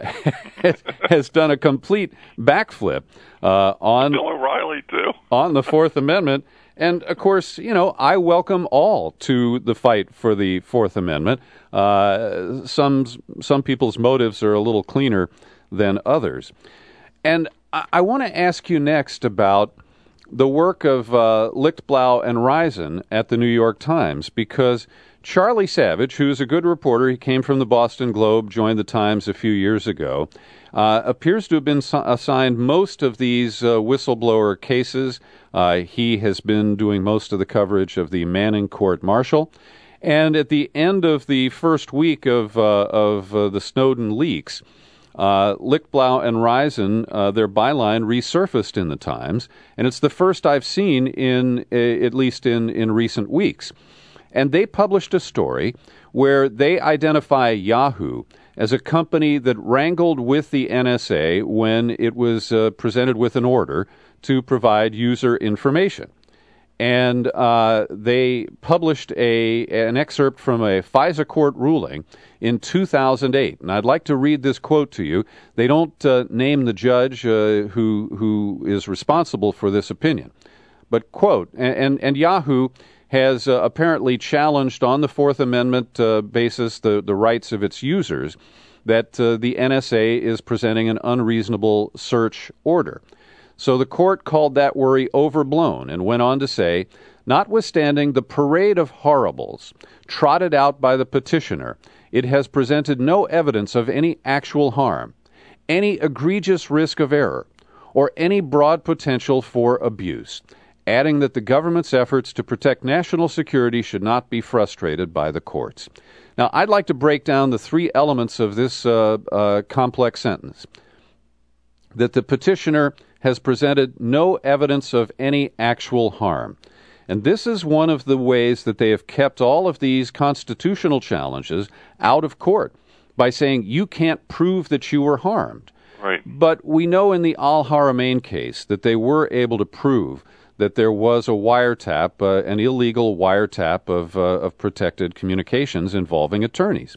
has done a complete backflip uh, on Bill O'Reilly, too. on the Fourth Amendment. And, of course, you know, I welcome all to the fight for the Fourth Amendment. Uh, some some people's motives are a little cleaner than others. And I, I want to ask you next about the work of uh, Lichtblau and Reisen at the New York Times, because Charlie Savage, who's a good reporter, he came from the Boston Globe, joined the Times a few years ago, uh, appears to have been so- assigned most of these uh, whistleblower cases. Uh, he has been doing most of the coverage of the Manning court-martial. And at the end of the first week of, uh, of uh, the Snowden leaks, Uh, Lichtblau and Reisen, uh, their byline resurfaced in the Times, and it's the first I've seen in, uh, at least in, in recent weeks. And they published a story where they identify Yahoo as a company that wrangled with the N S A when it was uh, presented with an order to provide user information. And uh, they published a an excerpt from a FISA court ruling in two thousand eight. And I'd like to read this quote to you. They don't uh, name the judge uh, who who is responsible for this opinion. But, quote, and, and, and Yahoo has uh, apparently challenged on the Fourth Amendment uh, basis the, the rights of its users, that uh, the N S A is presenting an unreasonable search order. So the court called that worry overblown and went on to say, notwithstanding the parade of horribles trotted out by the petitioner, it has presented no evidence of any actual harm, any egregious risk of error, or any broad potential for abuse, adding that the government's efforts to protect national security should not be frustrated by the courts. Now, I'd like to break down the three elements of this uh, uh, complex sentence. That the petitioner has presented no evidence of any actual harm. And this is one of the ways that they have kept all of these constitutional challenges out of court, by saying you can't prove that you were harmed. Right. But we know in the Al-Haramain case that they were able to prove that there was a wiretap, uh, an illegal wiretap of, uh, of protected communications involving attorneys.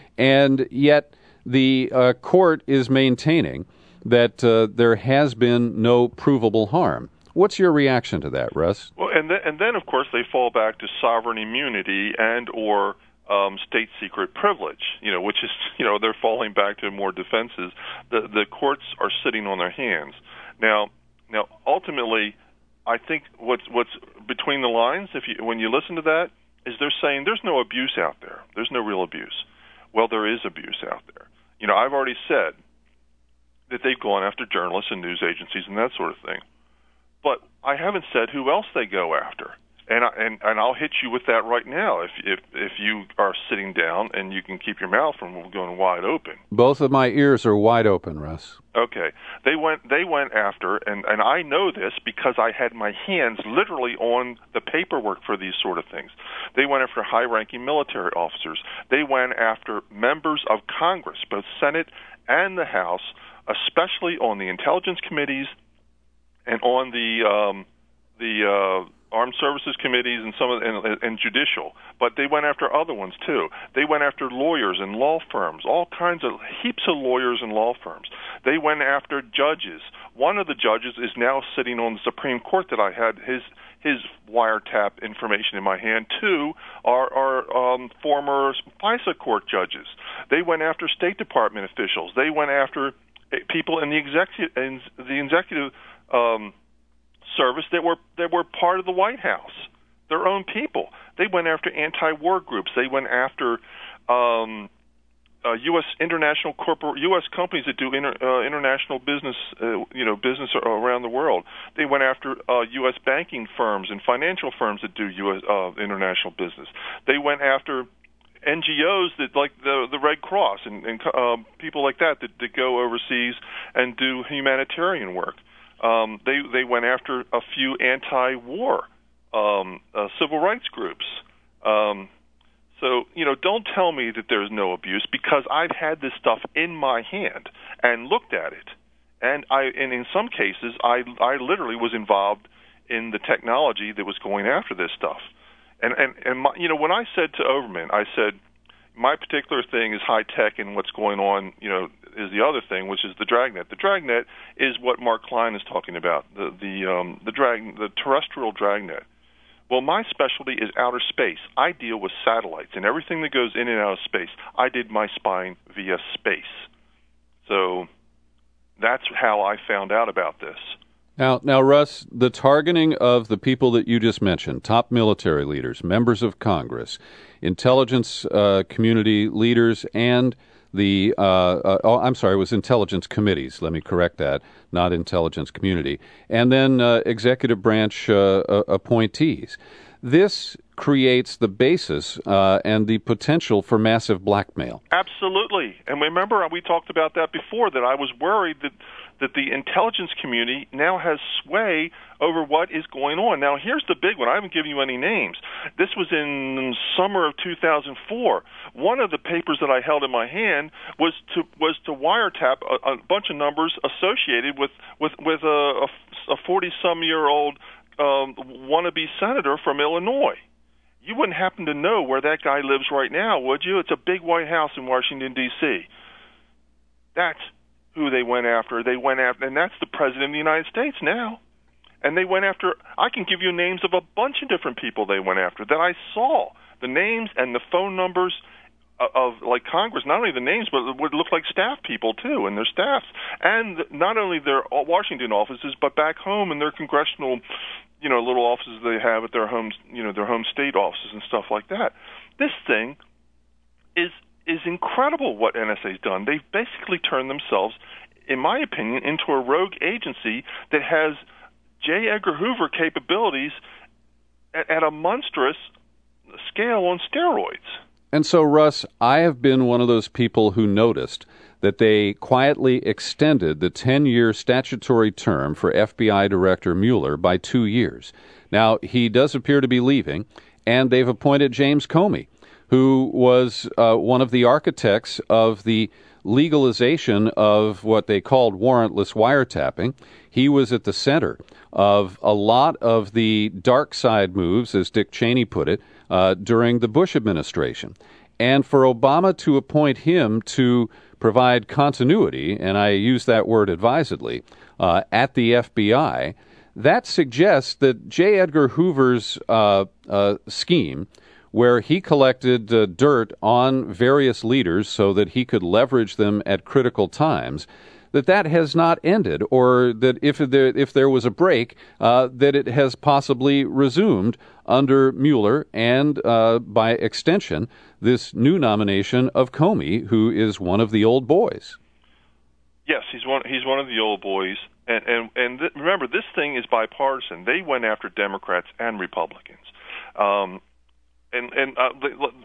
And yet the uh, court is maintaining that uh, there has been no provable harm. What's your reaction to that, Russ? Well, and then, and then of course, they fall back to sovereign immunity and or um, state secret privilege, you know, which is, you know, they're falling back to more defenses. The the courts are sitting on their hands. Now, now, ultimately, I think what's what's between the lines, if you when you listen to that, is they're saying there's no abuse out there. There's no real abuse. Well, there is abuse out there. You know, I've already said that they've gone after journalists and news agencies and that sort of thing. But I haven't said who else they go after. And I, and and I'll hit you with that right now. If if if you are sitting down and you can keep your mouth from going wide open. Both of my ears are wide open, Russ. Okay, they went they went after, and and I know this because I had my hands literally on the paperwork for these sort of things. They went after high-ranking military officers. They went after members of Congress, both Senate and the House, especially on the intelligence committees and on the um, the. Uh, Armed Services Committees and some of and, and judicial, but they went after other ones too. They went after lawyers and law firms, all kinds of heaps of lawyers and law firms. They went after judges. One of the judges is now sitting on the Supreme Court that I had his his wiretap information in my hand. Two are, are um, former FISA court judges. They went after State Department officials. They went after people in the executive in the executive. Um, service that were that were part of the White House, their own people. They went after anti-war groups. They went after um, uh, U S international corporate U S companies that do inter, uh, international business, uh, you know, business around the world. They went after uh, U S banking firms and financial firms that do U S uh, international business. They went after N G Os that like the the Red Cross and, and uh, people like that, that that go overseas and do humanitarian work. Um, they they went after a few anti-war um, uh, civil rights groups. Um, so, you know, don't tell me that there's no abuse, because I've had this stuff in my hand and looked at it. And I and in some cases, I I literally was involved in the technology that was going after this stuff. And and and my, you know, when I said to Overman, I said my particular thing is high tech, and what's going on, you know, is the other thing, which is the dragnet. The dragnet is what Mark Klein is talking about, the the um, the drag the terrestrial dragnet. Well, my specialty is outer space. I deal with satellites and everything that goes in and out of space. I did my spying via space, so that's how I found out about this. Now, now, Russ, the targeting of the people that you just mentioned, top military leaders, members of Congress, intelligence uh, community leaders, and the, uh, uh, oh, I'm sorry, it was intelligence committees, let me correct that, not intelligence community, and then uh, executive branch uh, uh, appointees. This creates the basis uh, and the potential for massive blackmail. Absolutely. And remember, we talked about that before, that I was worried that that the intelligence community now has sway over what is going on. Now, here's the big one. I haven't given you any names. This was in summer of two thousand four. One of the papers that I held in my hand was to was to wiretap a, a bunch of numbers associated with with with a forty-some-year-old um, wannabe senator from Illinois. You wouldn't happen to know where that guy lives right now, would you? It's a big White House in Washington, D C That's who they went after. They went after, and that's the President of the United States now. And they went after, I can give you names of a bunch of different people they went after that I saw. The names and the phone numbers of, of like Congress, not only the names, but it would look like staff people, too, and their staffs. And not only their Washington offices, but back home in their congressional, you know, little offices they have at their home, you know, their home state offices and stuff like that. This thing is is incredible what N S A's done. They've basically turned themselves, in my opinion, into a rogue agency that has J. Edgar Hoover capabilities at, at a monstrous scale on steroids. And so, Russ, I have been one of those people who noticed that they quietly extended the ten-year statutory term for F B I Director Mueller by two years. Now, he does appear to be leaving, and they've appointed James Comey, who was uh, one of the architects of the legalization of what they called warrantless wiretapping. He was at the center of a lot of the dark side moves, as Dick Cheney put it, uh, during the Bush administration. And for Obama to appoint him to provide continuity, and I use that word advisedly, uh, at the F B I, that suggests that J. Edgar Hoover's uh, uh, scheme, where he collected uh, dirt on various leaders so that he could leverage them at critical times, that that has not ended, or that if there, if there was a break, uh, that it has possibly resumed under Mueller and, uh, by extension, this new nomination of Comey, who is one of the old boys. Yes, he's one. He's one of the old boys, and and and th- remember, this thing is bipartisan. They went after Democrats and Republicans. Um, And and uh,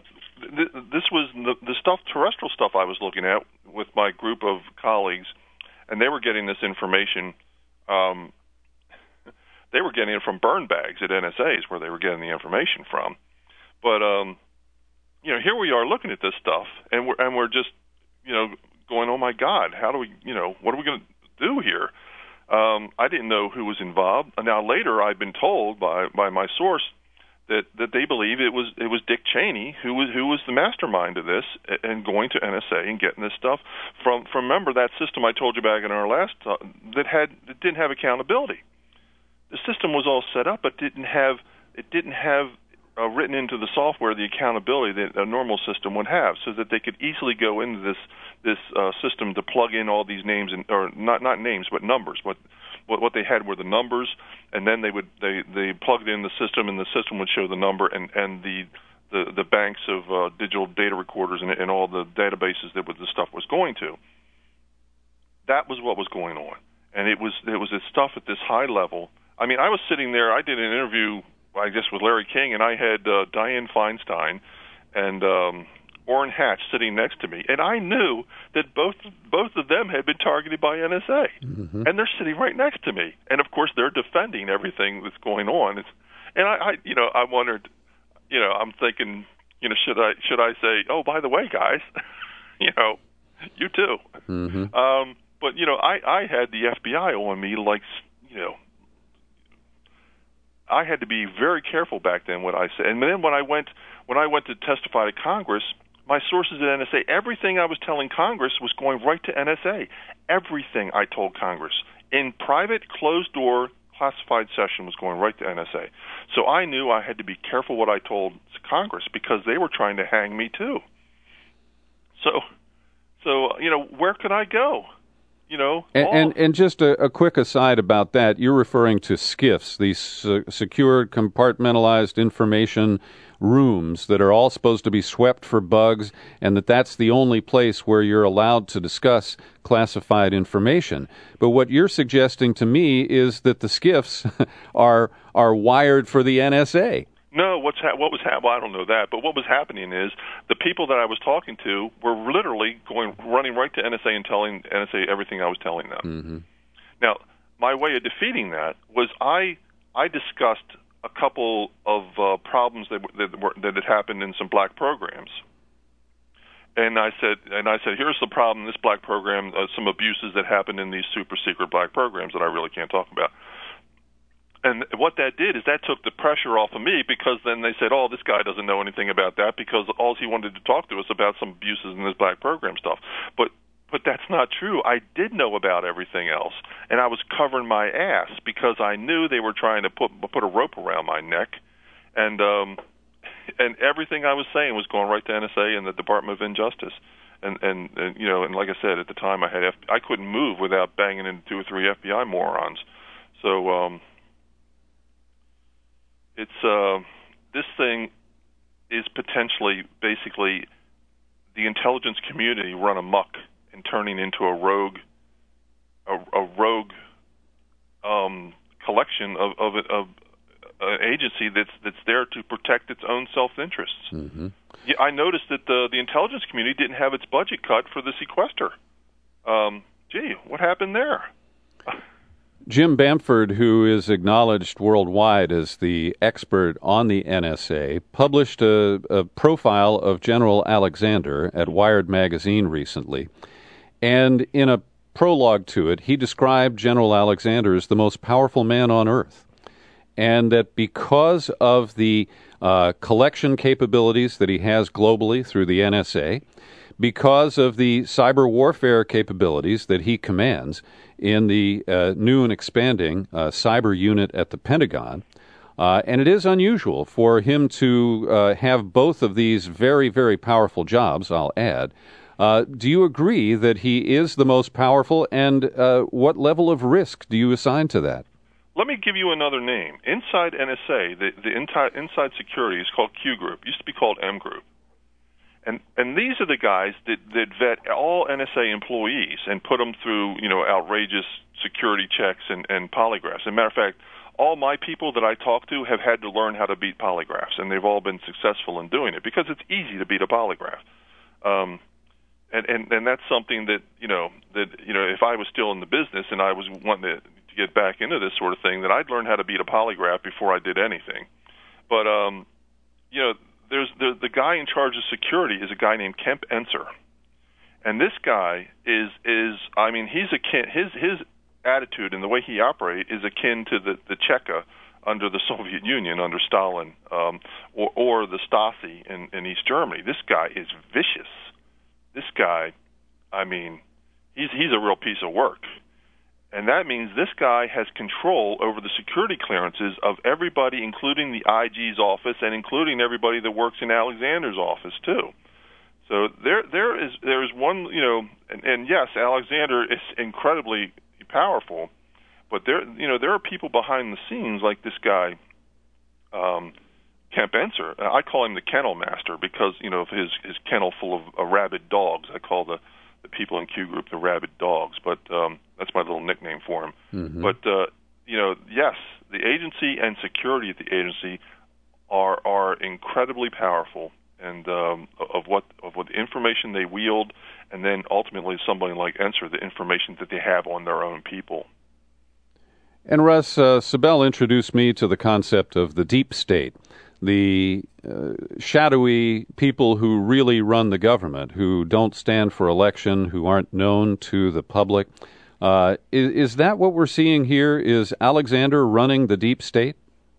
this was the, the stuff, terrestrial stuff I was looking at with my group of colleagues, and they were getting this information. Um, they were getting it from burn bags at N S A is where they were getting the information from. But um, you know, here we are looking at this stuff, and we're and we're just you know going, oh my God, how do we you know what are we going to do here? Um, I didn't know who was involved. Now later, I've been told by by my source that that they believe it was it was Dick Cheney who was who was the mastermind of this and going to N S A and getting this stuff from from remember that system I told you back in our last uh, that had it didn't have accountability. The system was all set up, but didn't have it didn't have uh, written into the software the accountability that a normal system would have, so that they could easily go into this this uh, system to plug in all these names and or not not names but numbers. What what what they had were the numbers, and then they would they they plugged in the system, and the system would show the number and and the the, the banks of uh, digital data recorders and, and all the databases that the stuff was going to. That was what was going on, and it was it was this stuff at this high level. I mean, I was sitting there. I did an interview, I guess, with Larry King, and I had uh, Dianne Feinstein and um, Orrin Hatch sitting next to me, and I knew that both both of them had been targeted by N S A, mm-hmm. and they're sitting right next to me, and of course they're defending everything that's going on. It's, and I, I, you know, I wondered, you know, I'm thinking, you know, should I should I say, oh, by the way, guys, you know, you too. Mm-hmm. Um, but you know, I I had the F B I on me, like, you know. I had to be very careful back then what I said. And then when I went when I went to testify to Congress, my sources at N S A, everything I was telling Congress was going right to N S A. Everything I told Congress in private, closed-door, classified session was going right to N S A. So I knew I had to be careful what I told Congress because they were trying to hang me too. So, so you know, where could I go? You know, and, and and just a, a quick aside about that, you're referring to SCIFs, these uh, secured, compartmentalized information rooms that are all supposed to be swept for bugs, and that that's the only place where you're allowed to discuss classified information. But what you're suggesting to me is that the SCIFs are are wired for the N S A. No, what's ha- what was ha- well, I don't know that, but what was happening is the people that I was talking to were literally going running right to N S A and telling N S A everything I was telling them. Mm-hmm. Now, my way of defeating that was I I discussed a couple of uh, problems that that, were, that had happened in some black programs, and I said and I said here's the problem in this black program, uh, some abuses that happened in these super secret black programs that I really can't talk about. And what that did is that took the pressure off of me, because then they said, oh, this guy doesn't know anything about that because all he wanted to talk to us about some abuses in this black program stuff. But but that's not true. I did know about everything else, and I was covering my ass because I knew they were trying to put put a rope around my neck, and um, and everything I was saying was going right to N S A and the Department of Injustice. And, and, and you know, and like I said, at the time I had F- I couldn't move without banging into two or three F B I morons. So um, it's uh, this thing is potentially basically the intelligence community run amok and turning into a rogue, a, a rogue um, collection of of, of an agency that's that's there to protect its own self-interests. Mm-hmm. Yeah, I noticed that the the intelligence community didn't have its budget cut for the sequester. Um, gee, what happened there? Jim Bamford, who is acknowledged worldwide as the expert on the N S A, published a, a profile of General Alexander at Wired magazine recently. And in a prologue to it, he described General Alexander as the most powerful man on earth. And that because of the uh, collection capabilities that he has globally through the N S A, because of the cyber warfare capabilities that he commands in the uh, new and expanding uh, cyber unit at the Pentagon, uh, and it is unusual for him to uh, have both of these very, very powerful jobs, I'll add. Uh, do you agree that he is the most powerful, and uh, what level of risk do you assign to that? Let me give you another name. Inside N S A, the, the inside, inside security is called Q Group. It used to be called M Group. And and these are the guys that, that vet all N S A employees and put them through, you know, outrageous security checks and, and polygraphs. As a matter of fact, all my people that I talk to have had to learn how to beat polygraphs, and they've all been successful in doing it because it's easy to beat a polygraph. Um, and, and, and that's something that, you know, that you know, if I was still in the business and I was wanting to to get back into this sort of thing, that I'd learn how to beat a polygraph before I did anything. But, um, you know, there's the, the guy in charge of security is a guy named Kemp Enser. And this guy is, is I mean, he's akin, his, his attitude and the way he operates is akin to the, the Cheka under the Soviet Union, under Stalin, um, or, or the Stasi in, in East Germany. This guy is vicious. This guy, I mean, he's, he's a real piece of work. And that means this guy has control over the security clearances of everybody, including the I G's office and including everybody that works in Alexander's office too. So there, there is there is one, you know, and, and yes, Alexander is incredibly powerful, but there, you know, there are people behind the scenes like this guy, um, Kemp Enser. I call him the kennel master because you know of his his kennel full of uh, rabid dogs. I call the the people in Q Group the rabid dogs, but um, that's my little nickname for him. Mm-hmm. But uh, you know, yes, the agency and security at the agency are are incredibly powerful, and um, of what of what the information they wield, and then ultimately somebody like Enser, the information that they have on their own people. And Russ, uh, Sibel introduced me to the concept of the deep state, the uh, shadowy people who really run the government, who don't stand for election, who aren't known to the public. Uh, is, is that what we're seeing here? Is Alexander running the deep state?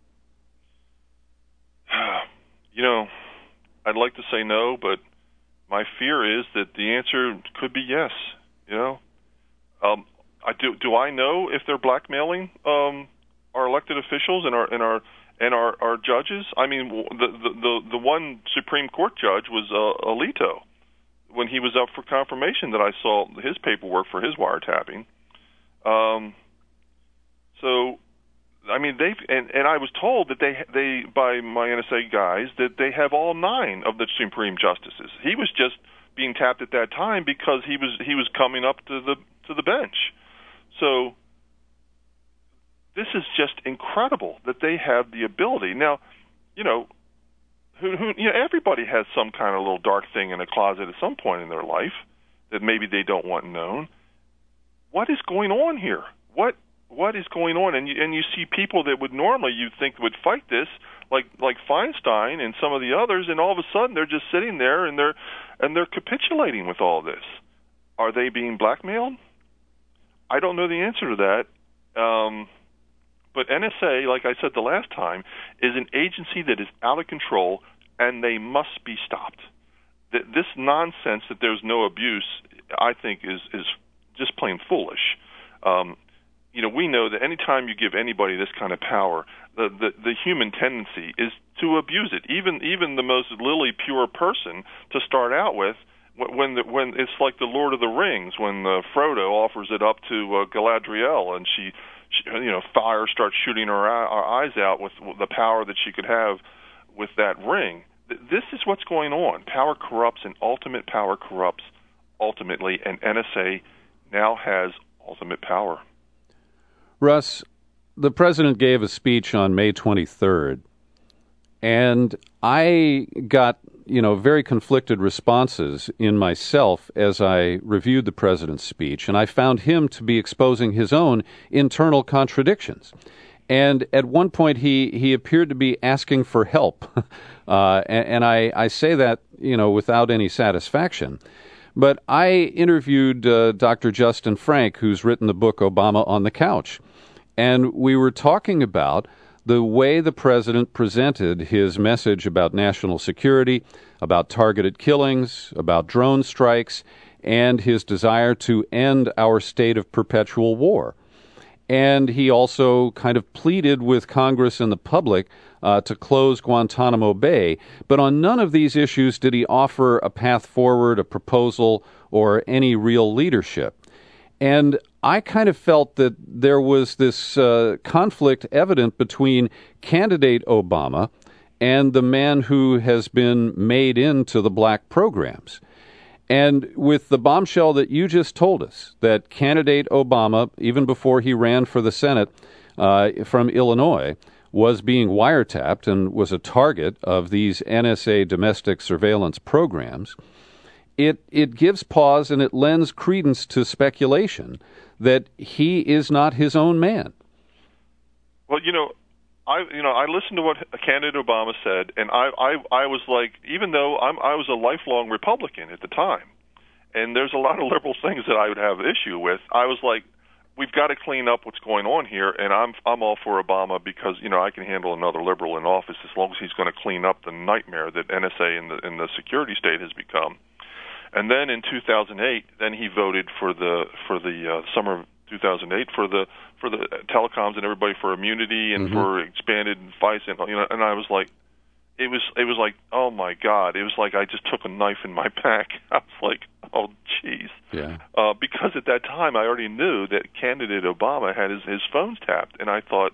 You know, I'd like to say no, but my fear is that the answer could be yes. You know, um, I do. Do I know if they're blackmailing um, our elected officials and our and our and our, our judges? I mean, the, the the the one Supreme Court judge was uh, Alito when he was up for confirmation. That I saw his paperwork for his wiretapping. Um, so, I mean, they and, and I was told that they they by my N S A guys that they have all nine of the Supreme Justices. He was just being tapped at that time because he was he was coming up to the to the bench. So this is just incredible that they have the ability. Now, you know, who, who you know, everybody has some kind of little dark thing in a closet at some point in their life that maybe they don't want known. What is going on here? What what is going on? And you, and you see people that would normally you think would fight this, like like Feinstein and some of the others, and all of a sudden they're just sitting there and they're and they're capitulating with all this. Are they being blackmailed? I don't know the answer to that. Um, but N S A, like I said the last time, is an agency that is out of control, and they must be stopped. This nonsense that there's no abuse, I think is is just plain foolish. Um, you know, we know that anytime you give anybody this kind of power, the, the, the human tendency is to abuse it. Even even the most lily pure person to start out with, when the, when it's like the Lord of the Rings, when uh, Frodo offers it up to uh, Galadriel, and she, she, you know, fire starts shooting her, eye, her eyes out with the power that she could have with that ring. This is what's going on. Power corrupts, and ultimate power corrupts ultimately, and N S A now has ultimate power. Russ, the president gave a speech on May twenty-third, and I got, you know, very conflicted responses in myself as I reviewed the president's speech, and I found him to be exposing his own internal contradictions. And at one point, he, he appeared to be asking for help, uh, and, and I, I say that, you know, without any satisfaction. But I interviewed uh, Doctor Justin Frank, who's written the book Obama on the Couch, and we were talking about the way the president presented his message about national security, about targeted killings, about drone strikes, and his desire to end our state of perpetual war. And he also kind of pleaded with Congress and the public uh, to close Guantanamo Bay. But on none of these issues did he offer a path forward, a proposal, or any real leadership. And I kind of felt that there was this uh, conflict evident between candidate Obama and the man who has been made into the black programs. And with the bombshell that you just told us, that candidate Obama, even before he ran for the Senate uh, from Illinois, was being wiretapped and was a target of these N S A domestic surveillance programs, it it gives pause and it lends credence to speculation that he is not his own man. Well, you know, I you know I listened to what candidate Obama said, and I I, I was like, even though I'm, I was a lifelong Republican at the time, and there's a lot of liberal things that I would have issue with, I was like, we've got to clean up what's going on here, and I'm I'm all for Obama because, you know, I can handle another liberal in office as long as he's going to clean up the nightmare that N S A and the and the security state has become. And then in two thousand eight, then he voted for the for the uh, summer of two thousand eight for the for the telecoms and everybody for immunity and mm-hmm. for expanded FISA, and you know. And I was like, it was it was like, oh my God! It was like I just took a knife in my back. I was like, oh jeez. Yeah. Uh, because at that time I already knew that candidate Obama had his his phones tapped, and I thought,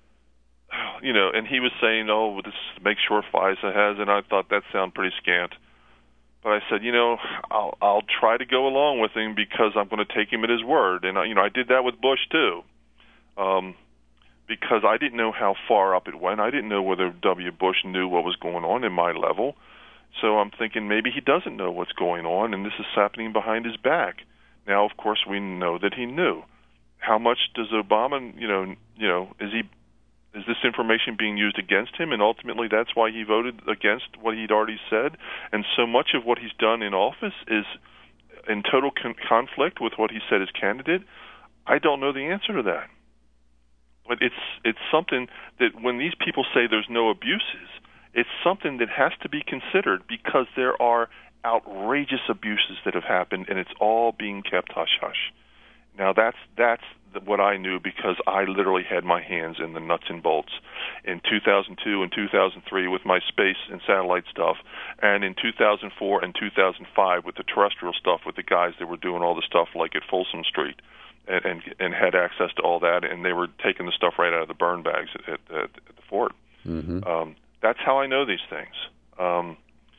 you know, and he was saying, oh, this make sure FISA has, and I thought that sounded pretty scant. But I said, you know, I'll I'll try to go along with him because I'm going to take him at his word. And, I, you know, I did that with Bush, too, um, because I didn't know how far up it went. I didn't know whether W. Bush knew what was going on in my level. So I'm thinking maybe he doesn't know what's going on, and this is happening behind his back. Now, of course, we know that he knew. How much does Obama, you know, you know, is he... Is this information being used against him, and ultimately that's why he voted against what he'd already said? And so much of what he's done in office is in total con- conflict with what he said as candidate. I don't know the answer to that. But it's it's something that when these people say there's no abuses, it's something that has to be considered because there are outrageous abuses that have happened, and it's all being kept hush-hush. Now, that's that's what I knew because I literally had my hands in the nuts and bolts in two thousand two and two thousand three with my space and satellite stuff, and in two thousand four and two thousand five with the terrestrial stuff with the guys that were doing all the stuff like at Folsom Street and and, and had access to all that, and they were taking the stuff right out of the burn bags at, at, at the fort. Mm-hmm. Um, that's how I know these things. Um,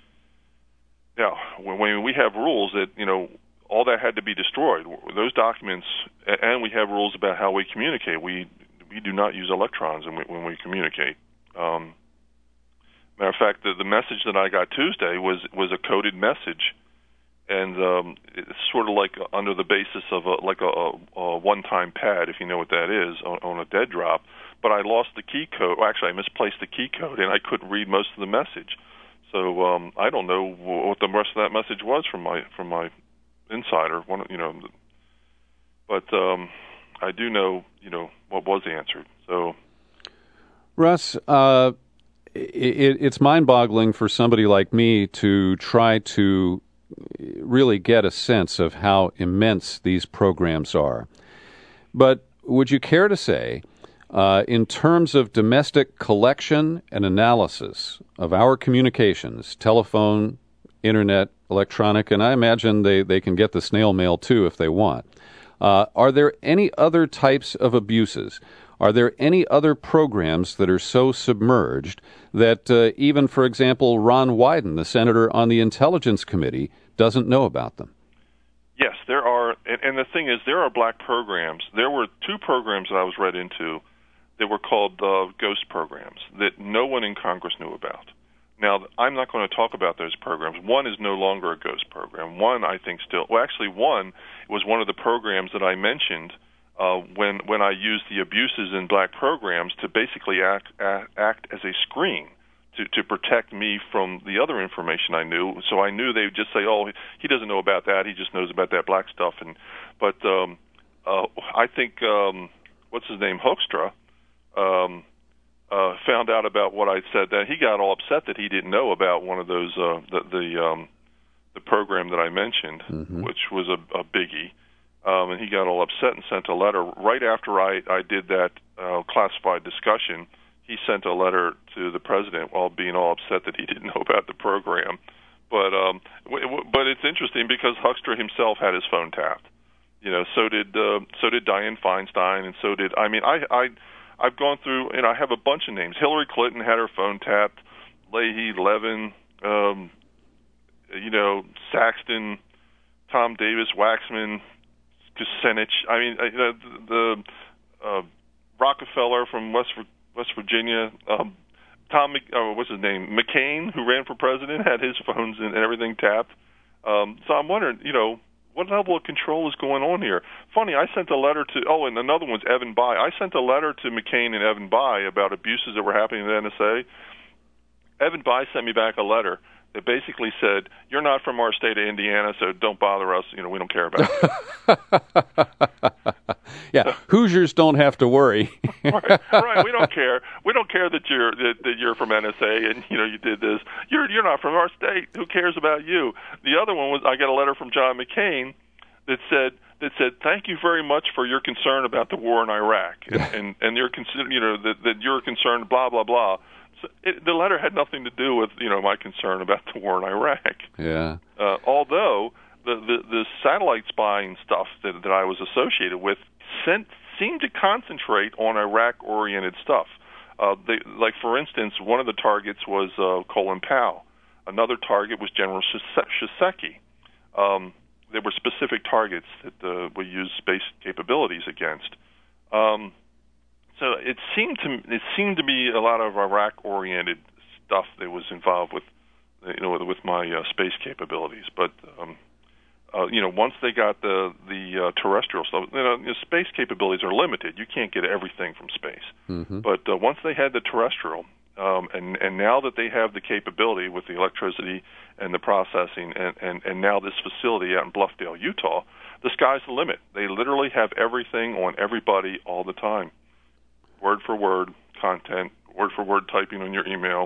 now, when, when we have rules that, you know, all that had to be destroyed. Those documents, and we have rules about how we communicate. We we do not use electrons when we, when we communicate. Um, matter of fact, the, the message that I got Tuesday was, was a coded message, and um, it's sort of like under the basis of a, like a, a one-time pad, if you know what that is, on, on a dead drop. But I lost the key code. Well, actually, I misplaced the key code, and I couldn't read most of the message. So um, I don't know what the rest of that message was from my from my insider, one, you know, but um, I do know, you know, what was answered. So, Russ, uh, it, it's mind-boggling for somebody like me to try to really get a sense of how immense these programs are. But would you care to say, uh, in terms of domestic collection and analysis of our communications, telephone, internet, electronic, and I imagine they, they can get the snail mail too if they want, uh, are there any other types of abuses? Are there any other programs that are so submerged that uh, even, for example, Ron Wyden, the senator on the Intelligence Committee, doesn't know about them? Yes, there are, and, and the thing is, there are black programs. There were two programs that I was read into that were called uh, ghost programs that no one in Congress knew about. Now, I'm not going to talk about those programs. One is no longer a ghost program. One, I think, still, well, actually, one was one of the programs that I mentioned Uh, when when I used the abuses in black programs to basically act act, act as a screen to, to protect me from the other information I knew. So I knew they would just say, "Oh, he doesn't know about that. He just knows about that black stuff." And but um, uh, I think um, what's his name, Hoekstra, um, uh, found out about what I said. That he got all upset that he didn't know about one of those uh, the the, um, the program that I mentioned, mm-hmm. which was a, a biggie. Um, and he got all upset and sent a letter. Right after I, I did that uh, classified discussion, he sent a letter to the president while being all upset that he didn't know about the program. But um, w- w- but it's interesting because Hoekstra himself had his phone tapped. You know, so did uh, so did Dianne Feinstein, and so did I mean I I I've gone through and I have a bunch of names. Hillary Clinton had her phone tapped. Leahy, Levin, um, you know, Saxton, Tom Davis, Waxman. Kucinich. I mean, uh, the, the uh, Rockefeller from West West Virginia, um, Tom, uh, what's his name, McCain, who ran for president, had his phones and everything tapped. Um, so I'm wondering, you know, what level of control is going on here? Funny, I sent a letter to, oh, and another one's Evan Bayh. I sent a letter to McCain and Evan Bayh about abuses that were happening in the N S A. Evan Bayh sent me back a letter that basically said, "You're not from our state of Indiana, so don't bother us. You know, we don't care about it." Yeah, Hoosiers don't have to worry. right, right. We don't care. We don't care that you're that, that you're from N S A and you know you did this. You're you're not from our state. Who cares about you? The other one was I got a letter from John McCain that said that said thank you very much for your concern about the war in Iraq and and, and your you know that that you're concerned blah blah blah. It, the letter had nothing to do with, you know, my concern about the war in Iraq. Yeah. Uh, although the, the the satellite spying stuff that that I was associated with sent, seemed to concentrate on Iraq-oriented stuff. Uh, they, like, for instance, one of the targets was uh, Colin Powell. Another target was General Shinseki. Um, there were specific targets that uh, we used space capabilities against. Um, So it seemed to it seemed to be a lot of Iraq-oriented stuff that was involved with, you know, with, with my uh, space capabilities. But um, uh, you know, once they got the the uh, terrestrial stuff, you know, you know, space capabilities are limited. You can't get everything from space. Mm-hmm. But uh, once they had the terrestrial, um, and and now that they have the capability with the electricity and the processing, and and, and now this facility out in Bluffdale, Utah, the sky's the limit. They literally have everything on everybody all the time. Word for word content, word for word typing on your email.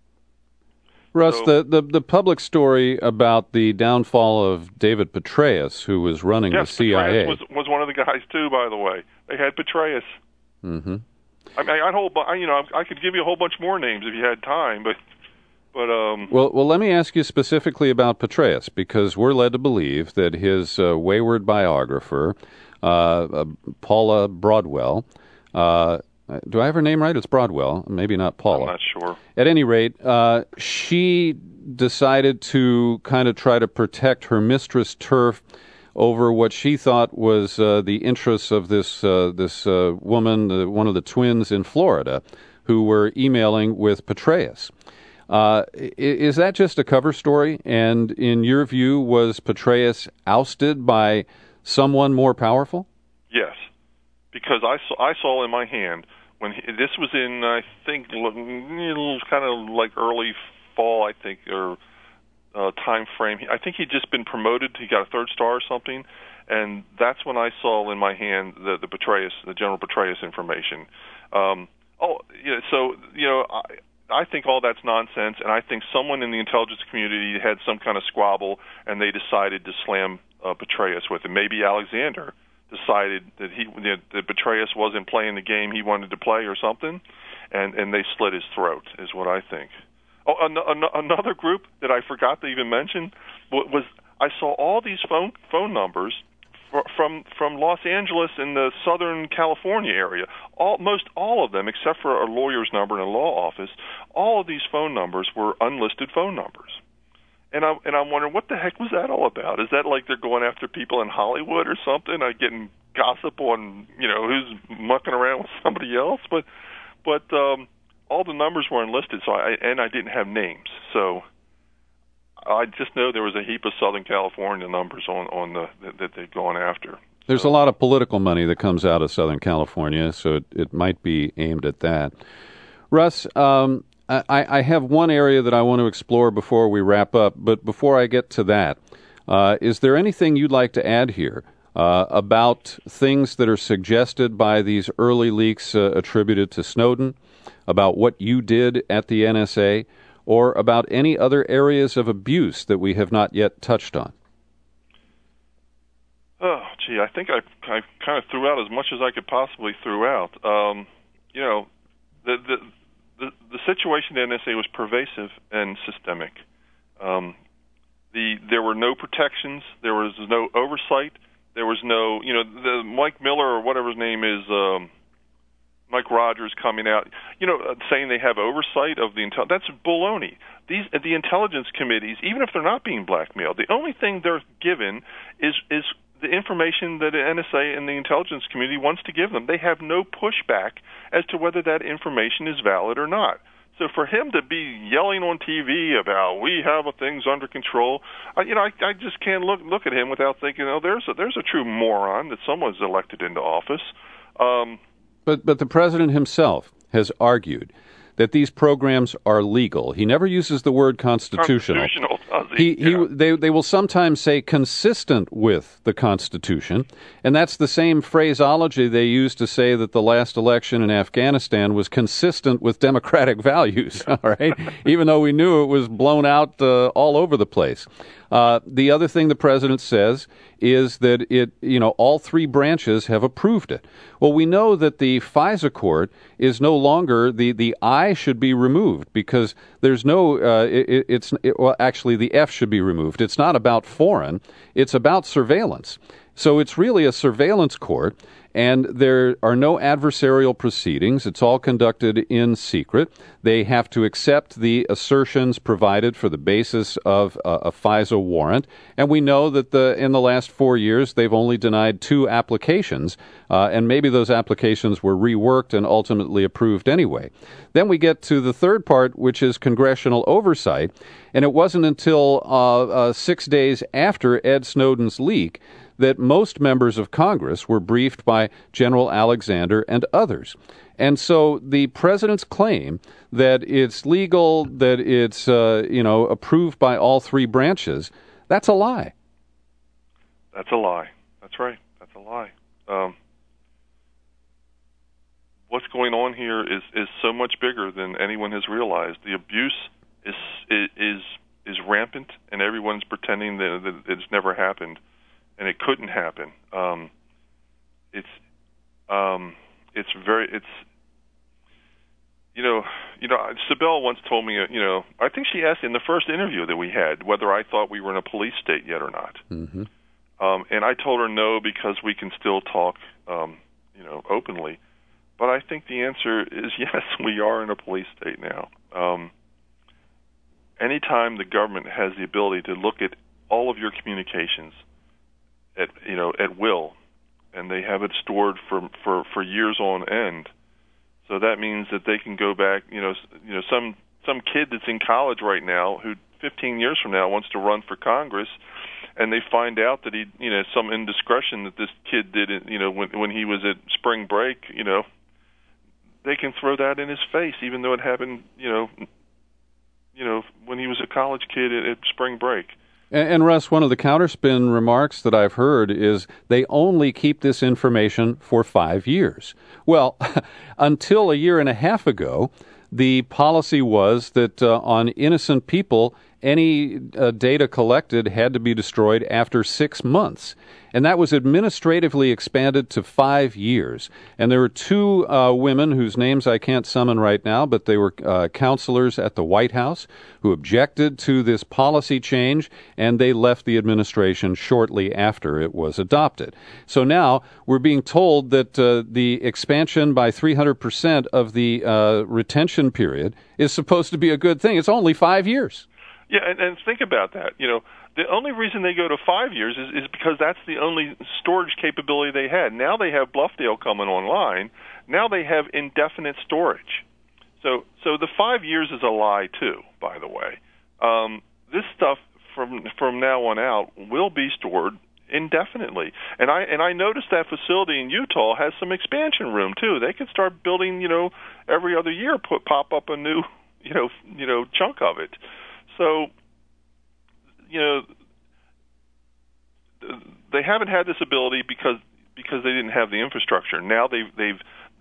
Russ, so, the, the, the public story about the downfall of David Petraeus, who was running yes, the C I A. Petraeus was, was one of the guys too, by the way. They had Petraeus. Mm-hmm. I mean, I whole, you know, I could give you a whole bunch more names if you had time, but, but um. Well, well, let me ask you specifically about Petraeus, because we're led to believe that his uh, wayward biographer, uh, uh, Paula Broadwell, uh, do I have her name right? It's Broadwell, maybe not Paula. I'm not sure. At any rate, uh, she decided to kind of try to protect her mistress turf over what she thought was uh, the interests of this uh, this uh, woman, uh, one of the twins in Florida, who were emailing with Petraeus. Uh, is that just a cover story? And in your view, was Petraeus ousted by someone more powerful? Yes, because I saw, I saw in my hand. When he, this was in, I think, kind of like early fall, I think, or uh, time frame. I think he'd just been promoted. He got a third star or something, and that's when I saw in my hand the, the Petraeus, the General Petraeus information. Um, oh, yeah. So you know, I, I think all that's nonsense, and I think someone in the intelligence community had some kind of squabble, and they decided to slam uh, Petraeus with it. Maybe Alexander decided that he that, that Petraeus wasn't playing the game he wanted to play or something, and, and they slit his throat, is what I think. Oh, an, an, another group that I forgot to even mention was I saw all these phone phone numbers from from Los Angeles in the Southern California area. All, most all of them, except for a lawyer's number in a law office, all of these phone numbers were unlisted phone numbers. And I and I'm wondering, what the heck was that all about? Is that like they're going after people in Hollywood or something? I getting gossip on, you know, who's mucking around with somebody else? But but um, all the numbers were unlisted, so I and I didn't have names, so. I just know there was a heap of Southern California numbers on, on the that, that they'd gone after. There's so. a lot of political money that comes out of Southern California, so it, it might be aimed at that. Russ, um, I, I have one area that I want to explore before we wrap up, but before I get to that, uh, is there anything you'd like to add here uh, about things that are suggested by these early leaks uh, attributed to Snowden, about what you did at the N S A, or about any other areas of abuse that we have not yet touched on? Oh, gee, I think I, I kind of threw out as much as I could possibly throw out. Um, you know, the, the the the situation at N S A was pervasive and systemic. Um, the there were no protections, there was no oversight, there was no, you know, the Mike Miller or whatever his name is. Um, Mike Rogers coming out, you know, uh, saying they have oversight of the intel. That's baloney. These uh, the intelligence committees, even if they're not being blackmailed, the only thing they're given is is the information that the N S A and the intelligence community wants to give them. They have no pushback as to whether that information is valid or not. So for him to be yelling on T V about we have things under control, uh, you know, I, I just can't look look at him without thinking, oh, there's a, there's a true moron that someone's elected into office. Um, But but the president himself has argued that these programs are legal. He never uses the word constitutional. Constitutional, does he? He, yeah. he they they will sometimes say consistent with the Constitution, and that's the same phraseology they used to say that the last election in Afghanistan was consistent with democratic values. All right, even though we knew it was blown out uh, all over the place. Uh, the other thing the president says is that it, you know, all three branches have approved it. Well, we know that the FISA court is no longer, the, the I should be removed because there's no, uh, it, it's, it, well, actually the F should be removed. It's not about foreign, it's about surveillance. So it's really a surveillance court, and there are no adversarial proceedings. It's all conducted in secret. They have to accept the assertions provided for the basis of a, a FISA warrant. And we know that the in the last four years, they've only denied two applications, uh, and maybe those applications were reworked and ultimately approved anyway. Then we get to the third part, which is congressional oversight. And it wasn't until uh, uh, six days after Ed Snowden's leak that most members of Congress were briefed by General Alexander and others. And so the president's claim that it's legal, that it's, uh, you know, approved by all three branches, that's a lie. That's a lie. That's right. That's a lie. Um, what's going on here is, is so much bigger than anyone has realized. The abuse is is is rampant, and everyone's pretending that, that it's never happened. And it couldn't happen. Um, it's, um, it's very, it's, you know, you know. Sibel once told me, you know, I think she asked in the first interview that we had whether I thought we were in a police state yet or not. Mm-hmm. Um, and I told her no because we can still talk, um, you know, openly. But I think the answer is yes, we are in a police state now. Um, anytime the government has the ability to look at all of your communications at you know at will, and they have it stored for for for years on end. So that means that they can go back. You know, you know some some kid that's in college right now who fifteen years from now wants to run for Congress, and they find out that he you know some indiscretion that this kid did. You know, when when he was at spring break. You know, they can throw that in his face, even though it happened. You know, you know when he was a college kid at, at spring break. And, and Russ, one of the counterspin remarks that I've heard is they only keep this information for five years. Well, until a year and a half ago, the policy was that uh, on innocent people, any uh, data collected had to be destroyed after six months. And that was administratively expanded to five years. And there were two uh, women whose names I can't summon right now, but they were uh, counselors at the White House who objected to this policy change, and they left the administration shortly after it was adopted. So now we're being told that uh, the expansion by three hundred percent of the uh, retention period is supposed to be a good thing. It's only five years. Yeah, and, and think about that. You know, the only reason they go to five years is, is because that's the only storage capability they had. Now they have Bluffdale coming online. Now they have indefinite storage. So, so the five years is a lie too. By the way, um, this stuff from from now on out will be stored indefinitely. And I and I noticed that facility in Utah has some expansion room too. They could start building. You know, every other year, put pop up a new, you know, you know, chunk of it. So, you know, they haven't had this ability because because they didn't have the infrastructure. Now they've they've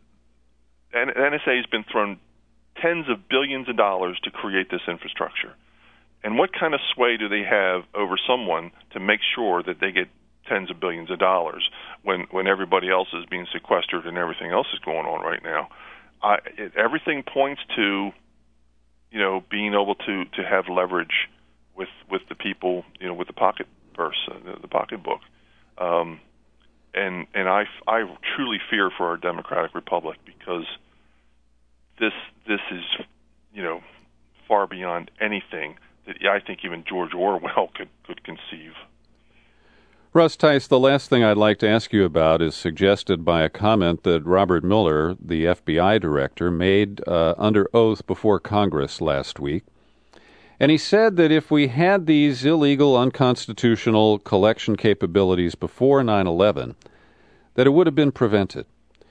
N S A has been thrown tens of billions of dollars to create this infrastructure. And what kind of sway do they have over someone to make sure that they get tens of billions of dollars when when everybody else is being sequestered and everything else is going on right now? I, it, everything points to, you know, being able to, to have leverage with with the people, you know, with the pocket purse, uh, the, the pocketbook, um, and and I, I truly fear for our democratic republic because this this is, you know, far beyond anything that I think even George Orwell could could conceive. Russ Tice, the last thing I'd like to ask you about is suggested by a comment that Robert Mueller, the F B I director, made uh, under oath before Congress last week. And he said that if we had these illegal, unconstitutional collection capabilities before nine eleven, that it would have been prevented.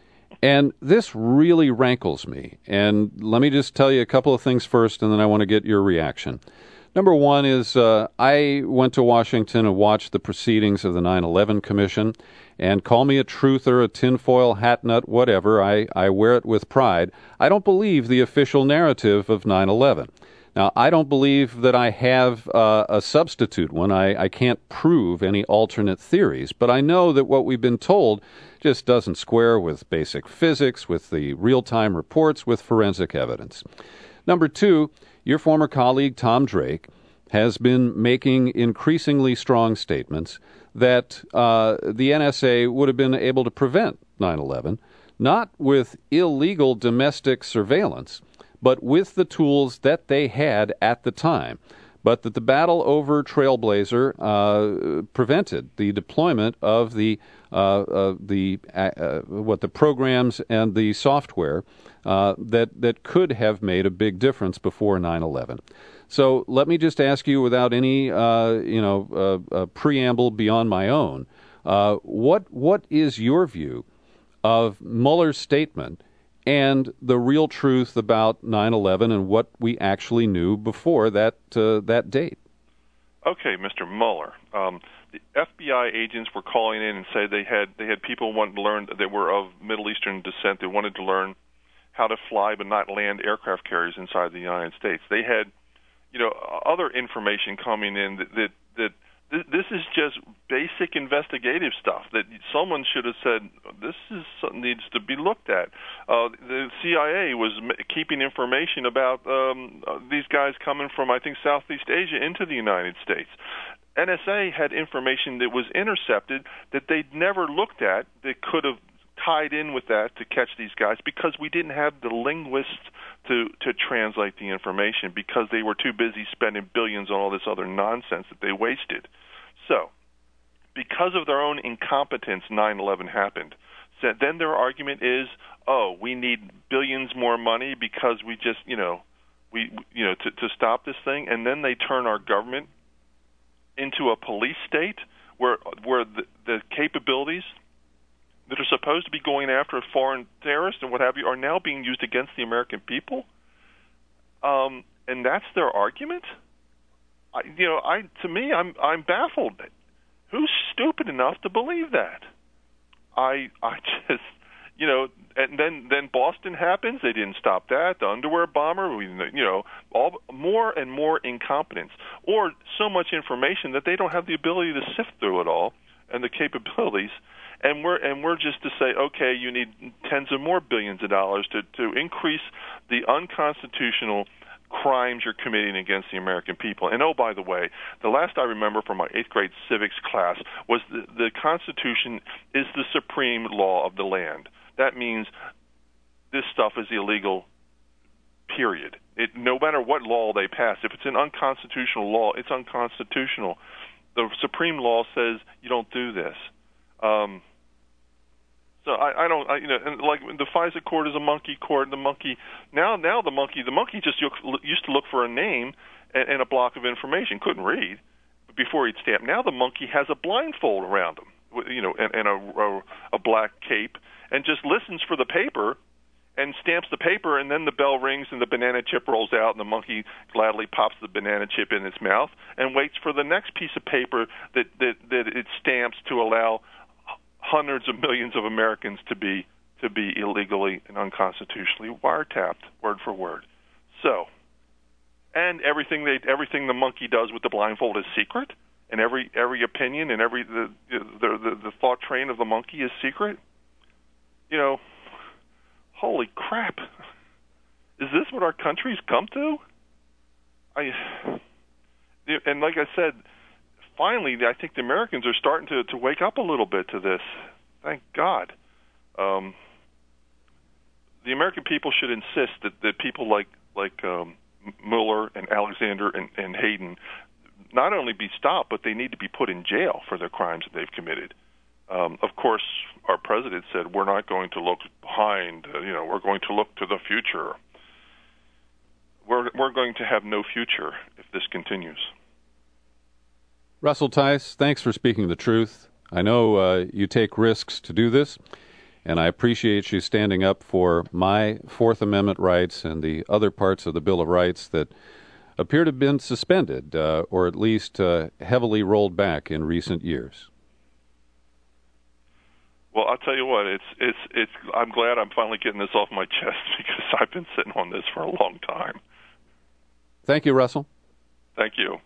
And this really rankles me. And let me just tell you a couple of things first, and then I want to get your reaction. Number one is uh, I went to Washington and watched the proceedings of the nine eleven Commission, and call me a truther, a tinfoil hat nut, whatever. I, I wear it with pride. I don't believe the official narrative of nine eleven. Now, I don't believe that I have uh, a substitute one. I, I can't prove any alternate theories, but I know that what we've been told just doesn't square with basic physics, with the real-time reports, with forensic evidence. Number two, your former colleague, Tom Drake, has been making increasingly strong statements that uh, the N S A would have been able to prevent nine eleven, not with illegal domestic surveillance, but with the tools that they had at the time, but that the battle over Trailblazer uh, prevented the deployment of the uh, uh, the uh, what the programs and the software uh, that that could have made a big difference before nine eleven. So let me just ask you, without any uh, you know uh, uh, preamble beyond my own, uh, what what is your view of Mueller's statement and the real truth about nine eleven and what we actually knew before that uh, that date? Okay, Mister Mueller. Um, the F B I agents were calling in and said they had they had people wanting to learn that were of Middle Eastern descent. They wanted to learn how to fly but not land aircraft carriers inside the United States. They had, you know, other information coming in that that, that this is just basic investigative stuff that someone should have said, this is something needs to be looked at. Uh, the C I A was keeping information about um, these guys coming from, I think, Southeast Asia into the United States. N S A had information that was intercepted that they'd never looked at that could have tied in with that to catch these guys because we didn't have the linguists to, to translate the information because they were too busy spending billions on all this other nonsense that they wasted. So, because of their own incompetence, nine eleven happened. So then their argument is, oh, we need billions more money because we just, you know, we, you know, to, to stop this thing. And then they turn our government into a police state where where the, the capabilities that are supposed to be going after foreign terrorists and what have you are now being used against the American people. Um, and that's their argument. I, you know, I to me, I'm I'm baffled. Who's stupid enough to believe that? I I just, you know, and then then Boston happens. They didn't stop that. The underwear bomber. We, you know, all more and more incompetence, or so much information that they don't have the ability to sift through it all and the capabilities. And we're and we're just to say, okay, you need tens of more billions of dollars to, to increase the unconstitutional crimes you're committing against the American people. And oh, by the way, the last I remember from my eighth grade civics class was the, the Constitution is the supreme law of the land. That means this stuff is illegal, period. It, no matter what law they pass, if it's an unconstitutional law, it's unconstitutional. The supreme law says you don't do this. Um, so I, I don't, I, you know, and like the FISA court is a monkey court. The monkey now, now the monkey, the monkey just used to look for a name and, and a block of information. Couldn't read before he'd stamp. Now the monkey has a blindfold around him, you know, and, and a, a, a black cape, and just listens for the paper and stamps the paper, and then the bell rings and the banana chip rolls out, and the monkey gladly pops the banana chip in its mouth and waits for the next piece of paper that that, that it stamps to allow hundreds of millions of Americans to be to be illegally and unconstitutionally wiretapped, word for word. So, and everything they everything the monkey does with the blindfold is secret, and every every opinion and every the the the, the thought train of the monkey is secret. You know, holy crap! Is this what our country's come to? I and like I said. Finally, I think the Americans are starting to, to wake up a little bit to this. Thank God. Um, the American people should insist that, that people like like um, Mueller and Alexander and, and Hayden not only be stopped, but they need to be put in jail for the crimes that they've committed. Um, of course, our president said we're not going to look behind. Uh, you know, we're going to look to the future. We're we're going to have no future if this continues. Russell Tice, thanks for speaking the truth. I know uh, you take risks to do this, and I appreciate you standing up for my Fourth Amendment rights and the other parts of the Bill of Rights that appear to have been suspended uh, or at least uh, heavily rolled back in recent years. Well, I'll tell you what, it's it's it's. I'm glad I'm finally getting this off my chest because I've been sitting on this for a long time. Thank you, Russell. Thank you.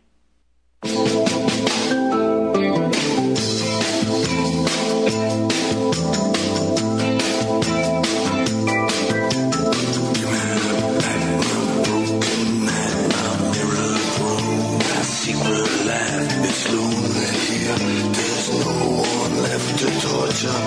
There's no one left to torture.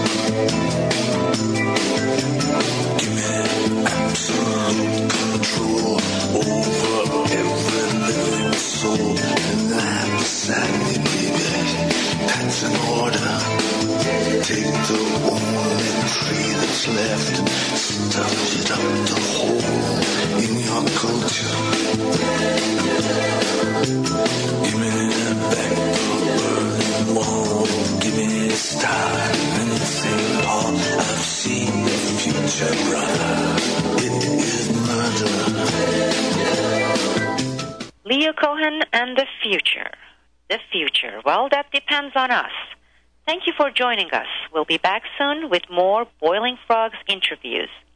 Give me absolute control over every living soul, and I'm beside me, baby. That's an order. Take the only tree that's left, stuff it up the hole in your culture. Give me back the burning wall. Give me a star and Saint Paul. I've seen the future, brother. It is murder. Leo Cohen and the future. The future. Well, that depends on us. Thank you for joining us. We'll be back soon with more Boiling Frogs interviews.